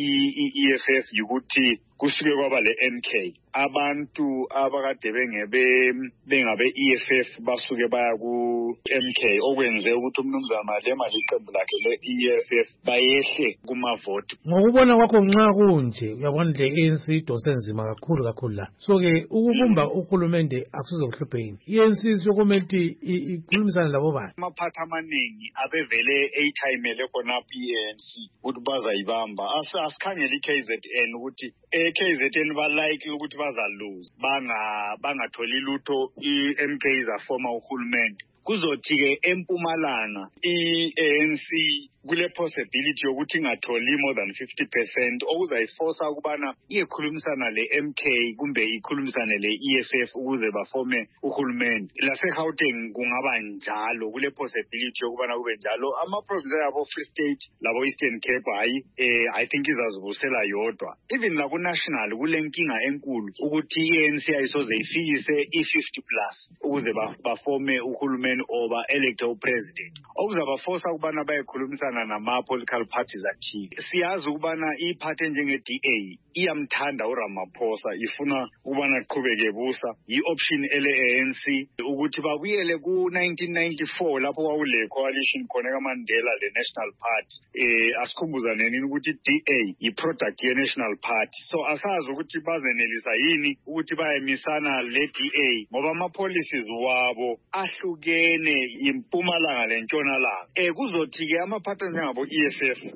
i-E F F yikuthi kusuke kwaba le-N K. Abantu abakade bengebe bengabe-E F F basuke baya ku-M K, okwenze ukuthi umnumzana Malema leqembu lakhe le-E F F bayehle kumavoti. Ngokubona kwakho nxa kunje uyabona le A N C idonse nzima kakhulu kakhulu la. So-ke ukubumba uhulumende akusuze kuhluphe yini? I-A N C sokumele ukuthi ikhulumisane labo bani? Amaphathi amaningi abevele eyithayimele khonapho i-A N C ukuthi bazayibamba. Asikhangela i-K Z N ukuthi e-K Z N balikely ukuthi bazalose banga bangatholi lutho i-M K izafoma uhulumende. Kuzothi-ke eMpumalanga i-A N C kule possibility yokuthi ingatholi more than fifty percent okuzayiforsa ukubana iyekhulumisana le-M K kumbe ikhulumisane le-E F F ukuze bafome uhulumende. Lase-Gauteng kungaba njalo, kule possibility yokubana kube njalo. Ama-province yabo Free State labo Eastern Cape hayi eh I think izazivusela yodwa. Even la ku-national kule nkinga enkulu ukuthi i-A N C ayisoze ifikise i-fifty plus ukuze bafome uhulumende oba elect upresident. Okuzabaforsa ukubana bayekhulumisana nama-political parties athile. Siyazi ukubana iphathi njenge-D A iyamthanda uRamaphosa, ifuna ukubana qhubeke busa. I-option ele-A N C ukuthi babuyele ku-nineteen ninety-four lapho kwakule coalition khona kaMandela le-National Party. Eh asikhumbuzaneni ukuthi i-D A yi-product ye-National Party. So asazi ukuthi bazenelisa yini ukuthi bayemisana le-D A ngoba ama-policies wabo ahlukene impumalanga lentshonalanga. Eh kuzothi-ke amaphathi njengabo-E F F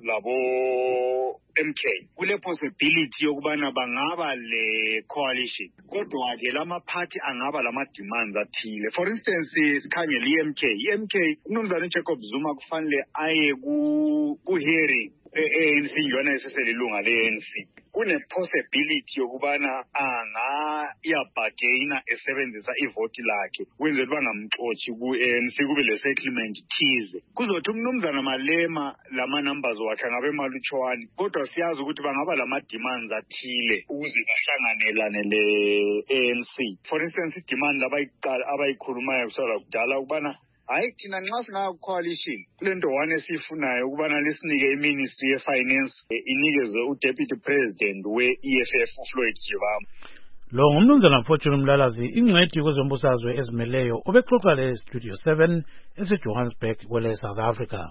labo M K kule possibility yokubana bangaba le coalition, kodwa-ke lamaphathi angaba lama-demands athile. For instance, sikhangela i-M K. I-M K umnumzane Jacob Zuma kufanele aye ku-hearing e-A N C njwana eseselilunga le-A N C. Kune-possibility yokubana angayabhageyina esebenzisa ivoti lakhe kwenzela ukuthi bangamxotshi ku-A N C kube le-settlement thize. Kuzothi umnumzana Malema lama-numbers wakhe angabe malutshwane, kodwa siyazi ukuthi bangaba lama-demands athile ukuze bahlanganelane le-A N C. For instance, i-demand abayikhulumayo kusala kudala ukubana hayi thina nxa singaku-coalition kule nto one esiyifunayo ukubana lisinike i-Ministry ye-Finance inikezwe u-Deputy President we-E F F uFloyd Shivambu. Lo ngumnumzana Fortune Mlalazi, ingcwethi kwezombusazwe ezimeleyo, obexoxa le-Studio seven ese-Johannesburg kwele South Africa.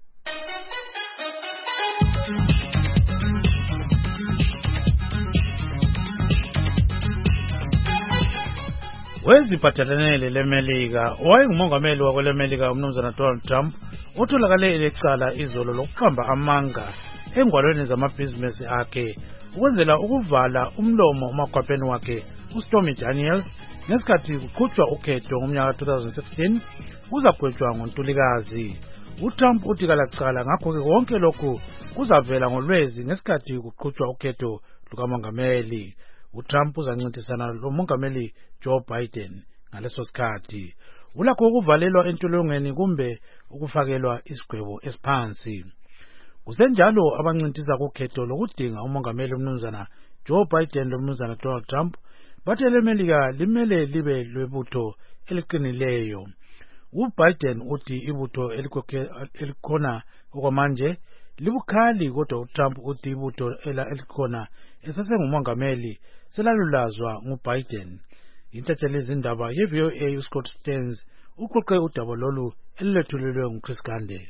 Weziphathelene leMelika wayengumongameli wakweleMelika umnumzana Donald Trump otholakale elecala izolo lokuqamba amanga engwalweni zamabhizinisi akhe ukwenzela ukuvala umlomo umakhwapheni wakhe uStormy Daniels ngesikhathi kuqhutshwa ukhetho ngomnyaka two thousand sixteen kuzagwetshwa ngoNtulikazi. uTrump uthi kalacala ngakho-ke konke lokhu kuzavela ngolwezi ngesikhathi kuqhutshwa ukhetho lukamongameli. uTrump uzancintisana lomongameli Joe Biden ngaleso sikhathi. Ulakho ukuvalelwa entolongweni kumbe ukufakelwa isigwebo esiphansi. Kusenjalo abancintisa kukhetho lokudinga umongameli umnumzana Joe Biden lomnumzana Donald Trump bathi leMelika limele libe lwebutho eliqinileyo. uBiden uthi ibutho elikhona okwamanje libukhali, kodwa uTrump uthi ibutho elikhona esasengumongameli selalulazwa nguBiden. Intatheli izindaba ye-V O A uScott Stearns uqoqe udaba lolu elilethulelwe nguChris Gande.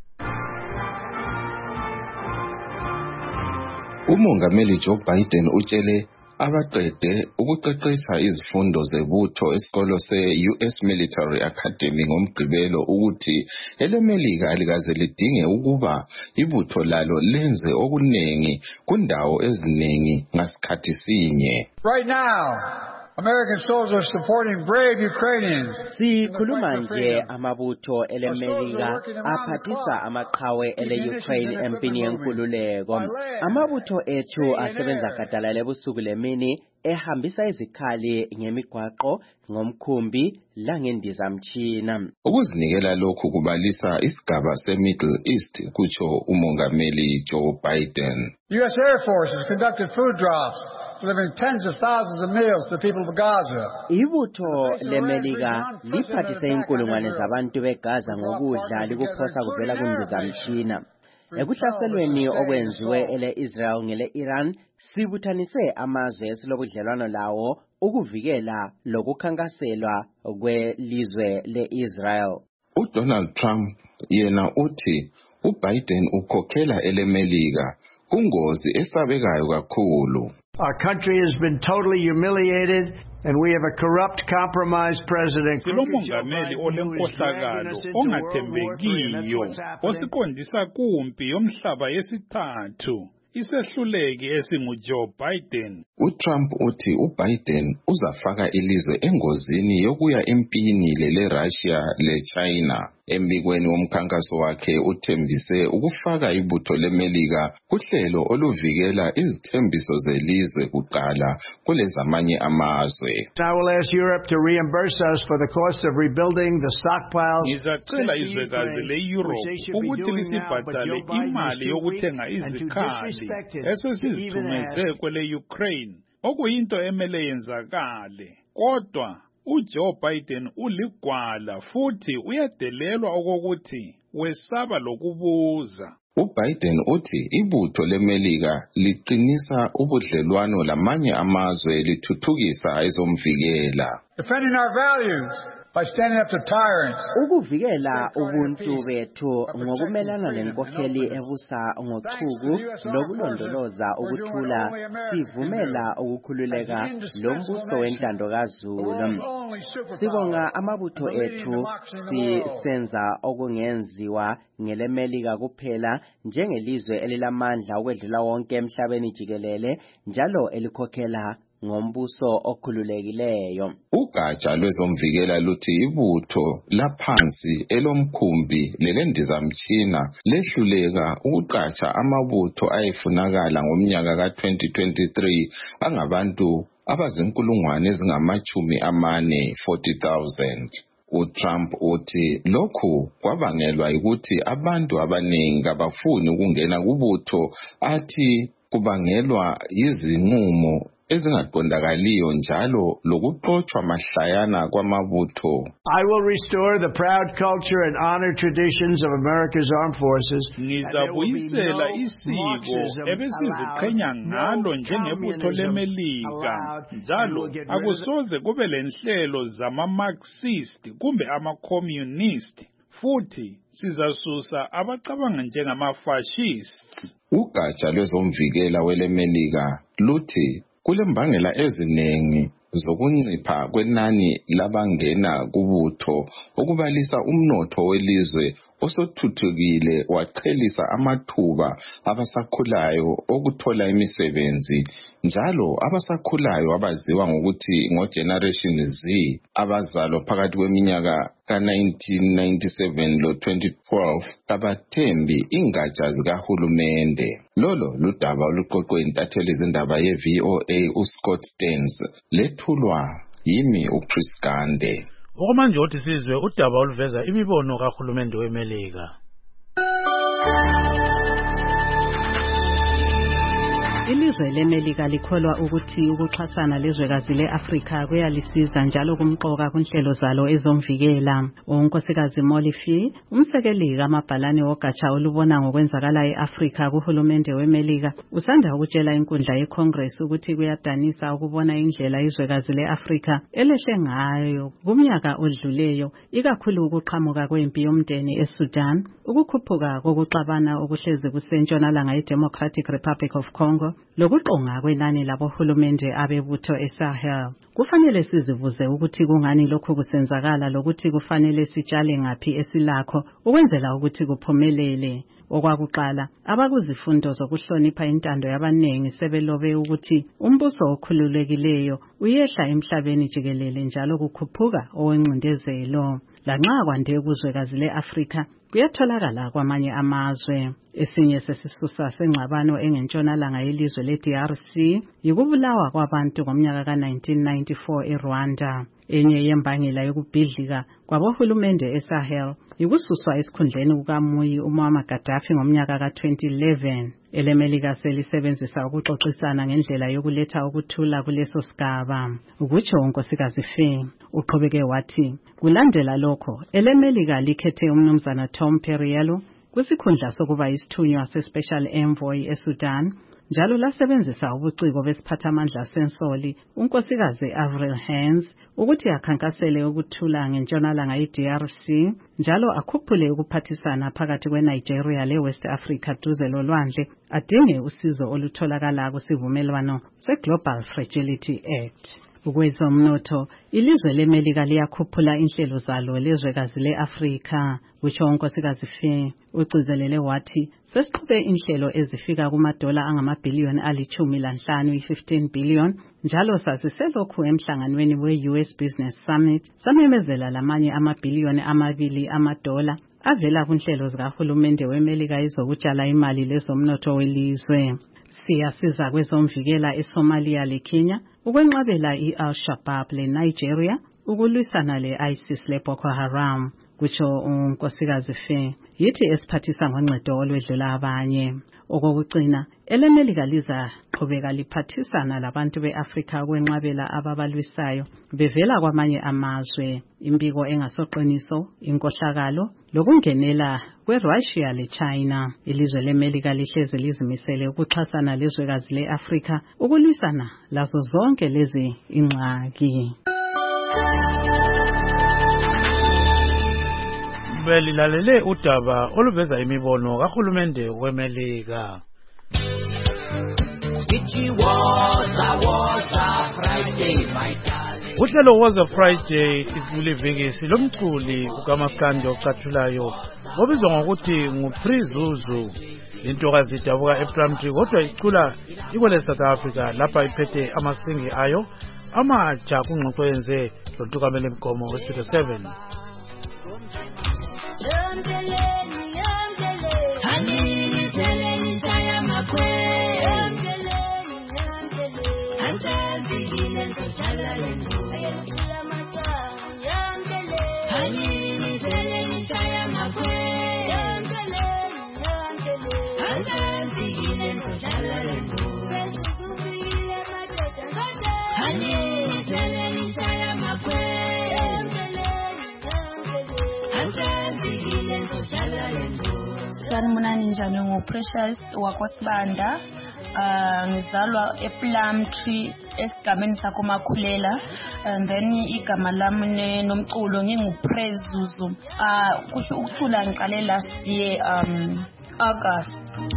Umongameli Joe Biden utshele abaqede ukuqeqesha izifundo zebutho esikolo se-U S Military Academy ngomgqibelo ukuthi eleMelika alikaze lidinge ukuba ibutho lalo lenze okunengi kundawo eziningi ngasikhathi sinye. Right now, American soldiers are supporting brave Ukrainians. Sikhuluma nje amabutho elemelika aphathisa amaqhawe ele-Ukraine empini yenkululeko. Amabutho ethu asebenza gadalala ebusuku lemini ehambisa izikhali ngemigwaqo, ngomkhumbi langendizamtshina. Ukuzinikela lokhu kubalisa isigaba se-Middle East, kutsho umongameli Joe Biden. U S Air Force has conducted food drops, delivering tens of thousands of meals to the people of Gaza. Ibutho lemelika liphathise inkulungwane zabantu beGaza ngokudla likuphosa kuvela kwindizamtshina. Ekuhlaselweni okwenziwe ele-Israel ngele-Iran, sibuthanise amazwe esilobudlelwano lawo ukuvikela lokukhankaselwa kwelizwe le-Israel. UDonald Trump yena uthi uBiden ukhokhela elemelika kungozi esabekayo kakhulu. Our country has been totally humiliated, and we have a corrupt, compromised president. Silomongameli olenkohlakalo ongathembekiyo osiqondisa kumpi yomhlaba yesithathu isehluleki esinguJoe Biden. UTrump uthi uBiden uzafaka ilizwe engozini yokuya empini lele-Russia le-China. Embikweni womkhankaso wakhe uthembise ukufaka ibutho lemelika kuhlelo oluvikela izithembiso zelizwe kuqala kulezamanye amazwe. I will ask Europe to reimburse us for the cost of rebuilding the stockpiles. Ngizacela izwekazi le-Europe ukuthi lisibhadale imali yokuthenga izikhali esesizithumeze kwele-Ukraine, okuyinto emele yenzakale. Kodwa uJoe Biden uligwala futhi uyadelelwa okokuthi wesaba lokubuza. UBiden uthi ibutho lemelika liqinisa ubudlelwano lamanye amazwe lithuthukisa ezomvikela. Defending our values by standing up to tyrants. Ukuvikela ubuntu bethu ngokumelana nenkokheli ebusa ngochuku lokulondoloza ukuthula, sivumela ukukhululeka lombuso wentando kaZulu. Sibonga amabutho ethu sisenza okungenziwa ngelemelika kuphela njengelizwe elilamandla ukwedlula wonke emhlabeni jikelele njalo elikhokhela ngombuso okhululekileyo. Ugatsha lwezomvikela luthi ibutho laphansi elomkhumbi lelendizamtshina lehluleka ukuqatsha amabutho ayefunakala ngomnyaka ka twenty twenty-three angabantu abazinkulungwane ezingamachumi amane forty thousand. UTrump uthi lokhu kwabangelwa ukuthi abantu abaningi abafuni ukungena kubutho, athi kubangelwa yizinqumo ezingaqondakaliyo njalo lokuxoshwa mahlayana kwamabutho. I will restore the proud culture and honor traditions of America's armed forces. Ngizabuyisela isiko ebesiziqhenya ngalo njengebutho lemelika. Njalo akusoze kube lenhlelo zama-Marxist kumbe ama-communist. Futhi sizasusa abacabanga njengama-fascist. Ugatsha lwezomvikela welemelika luthi kulembangela eziningi zokuncipha kwenani labangena kubutho, okubalisa umnotho welizwe osothuthukile waqhelisa amathuba abasakhulayo okuthola imisebenzi, njalo abasakhulayo abaziwa ngokuthi ngo-Generation Z abazalwa phakathi kweminyaka ka nineteen ninety-seven lo twenty twelve kabathembi ingatsha zikahulumende. Lolo ludaba oluqoqwe intatheli izindaba ye-V O A uScott Stearns, lethulwa yimi uChris Gande. Okumanje uthi sizwe udaba oluveza imibono kahulumende weMelika. Ilizwe leMelika likholwa ukuthi ukuxhasana lezwekazi le-Afrika kuyalisiza njalo kumqoka kunhlelo zalo ezomvikela. uNkosikazi Molly Fee, umsekeli kamabhalane wogatsha olubona ngokwenzakala e-Afrika kuhulumende weMelika, usanda ukutshela inkundla yeCongress ukuthi kuyadanisa ukubona indlela izwekazi le-Afrika elehle ngayo kumnyaka odluleyo, ikakhulu ukuqhamuka kwempi yomndeni eSudan, ukukhuphuka kokuxabana okuhlezi kusentshonalanga ye-Democratic Republic of Congo Sahel lokuqonga kwenani labohulumende abebutho eSahel. Kufanele sizibuze ukuthi kungani lokhu kusenzakala lokuthi kufanele sitshale ngaphi esilakho ukwenzela ukuthi kuphumelele. Okwakuqala, abakuzifundo zokuhlonipha intando yabanengi sebelobe ukuthi umbuso okhululekileyo uyehla emhlabeni jikelele njalo kukhuphuka owencindezelo. Lanxa kwande kuzwekazi le-Afrika kuyatholakala kwamanye amazwe. Esinye sesisusa sengxabano engentshonalanga yelizwe le-D R C yikubulawa kwabantu ngomnyaka ka nineteen ninety-four eRwanda. Enye yembangela yokubhidlika kwabohulumende eSahel yikususwa esikhundleni kukaMuyi uMuammar Gaddafi ngomnyaka ka twenty eleven. Elemelika selisebenzisa ukuxoxisana ngendlela yokuletha ukuthula kuleso sigaba. Ukutsho unkosikazi Faye uqhubeke wathi kulandela lokho elemelika likhethe umnumzana Tom Perriello kwisikhundla sokuba isithunywa se-Special Envoy eSudan, njalo lasebenzisa ubuciko besiphathamandla sensoli unkosikazi Avril Haines ukuthi akhankasele ukuthula ngentshonalanga ye-D R C njalo akhuphule ukuphathisana phakathi kweNigeria le-West Africa duze lolwandle, adinge usizo olutholakala kusivumelwano se-Global Fragility Act. Ukwezomnotho, ilizwe leMelika liyakhuphula inhlelo zalo lezwekazi le-Afrika. Kutsho unkosikazi Faye ugcizelele wathi sesiqhube inhlelo ezifika kumadola angamabhiliyoni alichumi lanhlanu i-fifteen billion njalo sasiselokhu emhlanganweni we-U S Business Summit samemezela lamanye amabhiliyoni amabili amadola avela kunhlelo zikahulumende weMelika ezokutshala imali lezomnotho welizwe. Siyasiza kwezomvikela eSomalia leKenya ukwenqabela i-Al-Shabaab leNigeria ukulwisana le-ISIS le-Boko Haram. Kutsho unkosikazi Faye yithi esiphathisa ngoncedo olwedlula abanye. Okokucina, elemelika liza qhubeka liphathisana labantu be-Afrika ukwenqabela ababalwisayo bevela kwamanye amazwe, imbiko engasoqiniso, inkohlakalo lokungenela kweRussia leChina. Ilizwe leMelika lihlezi lizimisele ukuxhasana lezwekazi le-Afrika ukulwisana lazo zonke lezi ingxaki. Belilalele udaba oluveza imibono kahulumende weMelika. Uhlelo Woza Friday isiliviki lomculi ukaMaskandi ocathulayo obizwa ngokuthi nguPrizuzu. Intokazi idabuka ePlumtree kodwa icula ikwele South Africa lapha iphethe amasingi ayo amatsha kungxoxo yenze loNtukamele Mgomo weStudio seven. Sanibonani njani nguPrecious wakwasibanda. Uh, ngizalwa ePlumtree esigabeni sakomakhulela, and then igama lami nomculo nginguPrizuzu. Uh, kusho ukuthula ngiqale last year um August.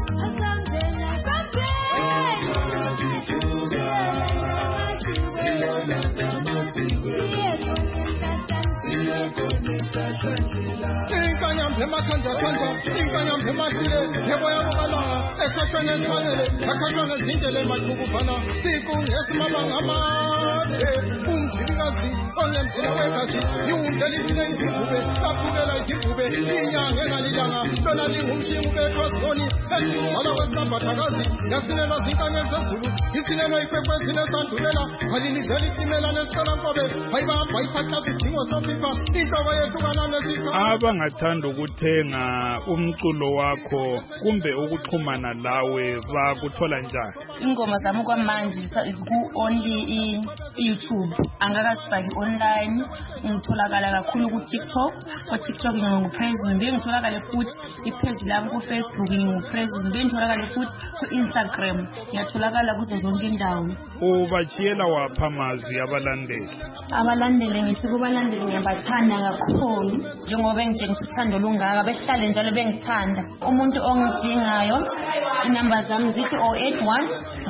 Inkanyam phema khanja khanja, inkanyam phema thile, yebo yabukalanga, ekhashwa ngenthwangele, ekhashwa ngezindlela emathukufana, siku ngesimabanga amade, umjilikazi ongemzila wegazi, yiwundela isine izingube, saphukela izingube, inyanga engalilanga, lona lingumshingu bethwazoni, ejingwala wesambathakazi, yasinelwa zinkanyeni zezulu, isinelwa ikwekwezine sandulela, alinizela isimela nesiselankobe, ayibamba iphaxaza isidingo sofifa, inhloko yehlukana nezikha. Abangathanda ukuthenga umculo wakho kumbe ukuxhumana lawe bakuthola njani? Ingoma zami kwamanje ku only YouTube, angakasifaki online. Ngitholakala kakhulu ku TikTok, ku TikTok nginguPrizuzu, ngitholakala futhi ipage lami ku Facebook nginguPrizuzu, ngitholakala futhi ku Instagram, ngiyatholakala kuzo zonke indawo. Ubachiyela wapha amazwi abalandeli? Abalandeli ngithi kubalandeli ngiyabathanda kakhulu njengoba ngitshengisa uthando lungaka, behlale njalo bengithanda. Umuntu ongidingayo inamba zami zithi oh eight one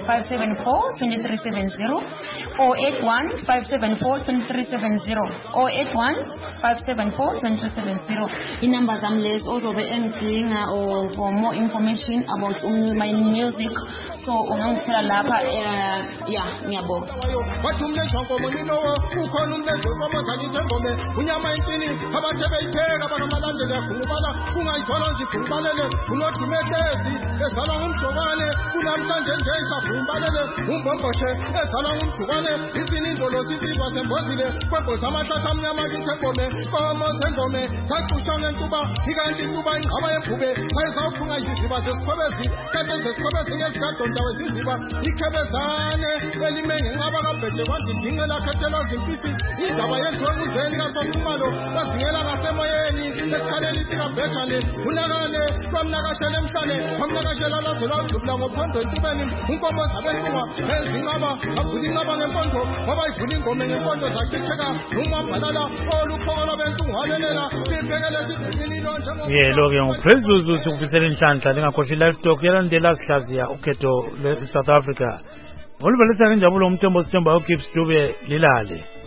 five seven four, two three seven zero, zero eight one, five seven four, two three seven zero, zero eight one, five seven four, two three seven zero. I-number zami lezi ozobe engidinga or for more information about um, my music. So ungangithela lapha uh, yeah ngiyabonga. Wathi umlenze wankomo ninowo ukhona umlenze wankomo zangithi engome unyama intini abathe beyipheka bakamalande yakhulubala ungayithola nje ikhulubalele unodumetezi ezala ngumjokwane kunamhlanje nje isakhulubalele umbomboshwe ezala ngumjokwane izinindo sizizwa sembozile kwebhoza amahlahla amnyama kithi engome komo zengome sacushwa ngentuba ikanti intuba ingqaba yebhube ayizawuphunga iziziba zesikhobezi kanti zesikhobezi ngezikadonda weziziba ikhebezane elimenge ngaba kabheje kwadingela khathela zimpisi indaba yenziwe kuzeni kasokhumalo bazingela ngasemoyeni esikhaleni sikabhejane unakane kwamnakashela emhlane kwamnakashela lazela udlula ngophondo entubeni unkomo zabesingwa ezingaba avula ingaba ngempondo ngoba ivula ingome ngempondo zakhitheka umabhalala olukhokolo bentungwanelela sibhekele sidinilo njengo yelo-ke nguphezulu sikufisela inhlanhla lingakhohlwa live talk yalandela sihlaziya ukhetho le South Africa. Ngolubelisa ngenjabulo umthembo sithemba uGibbs Dube lilale.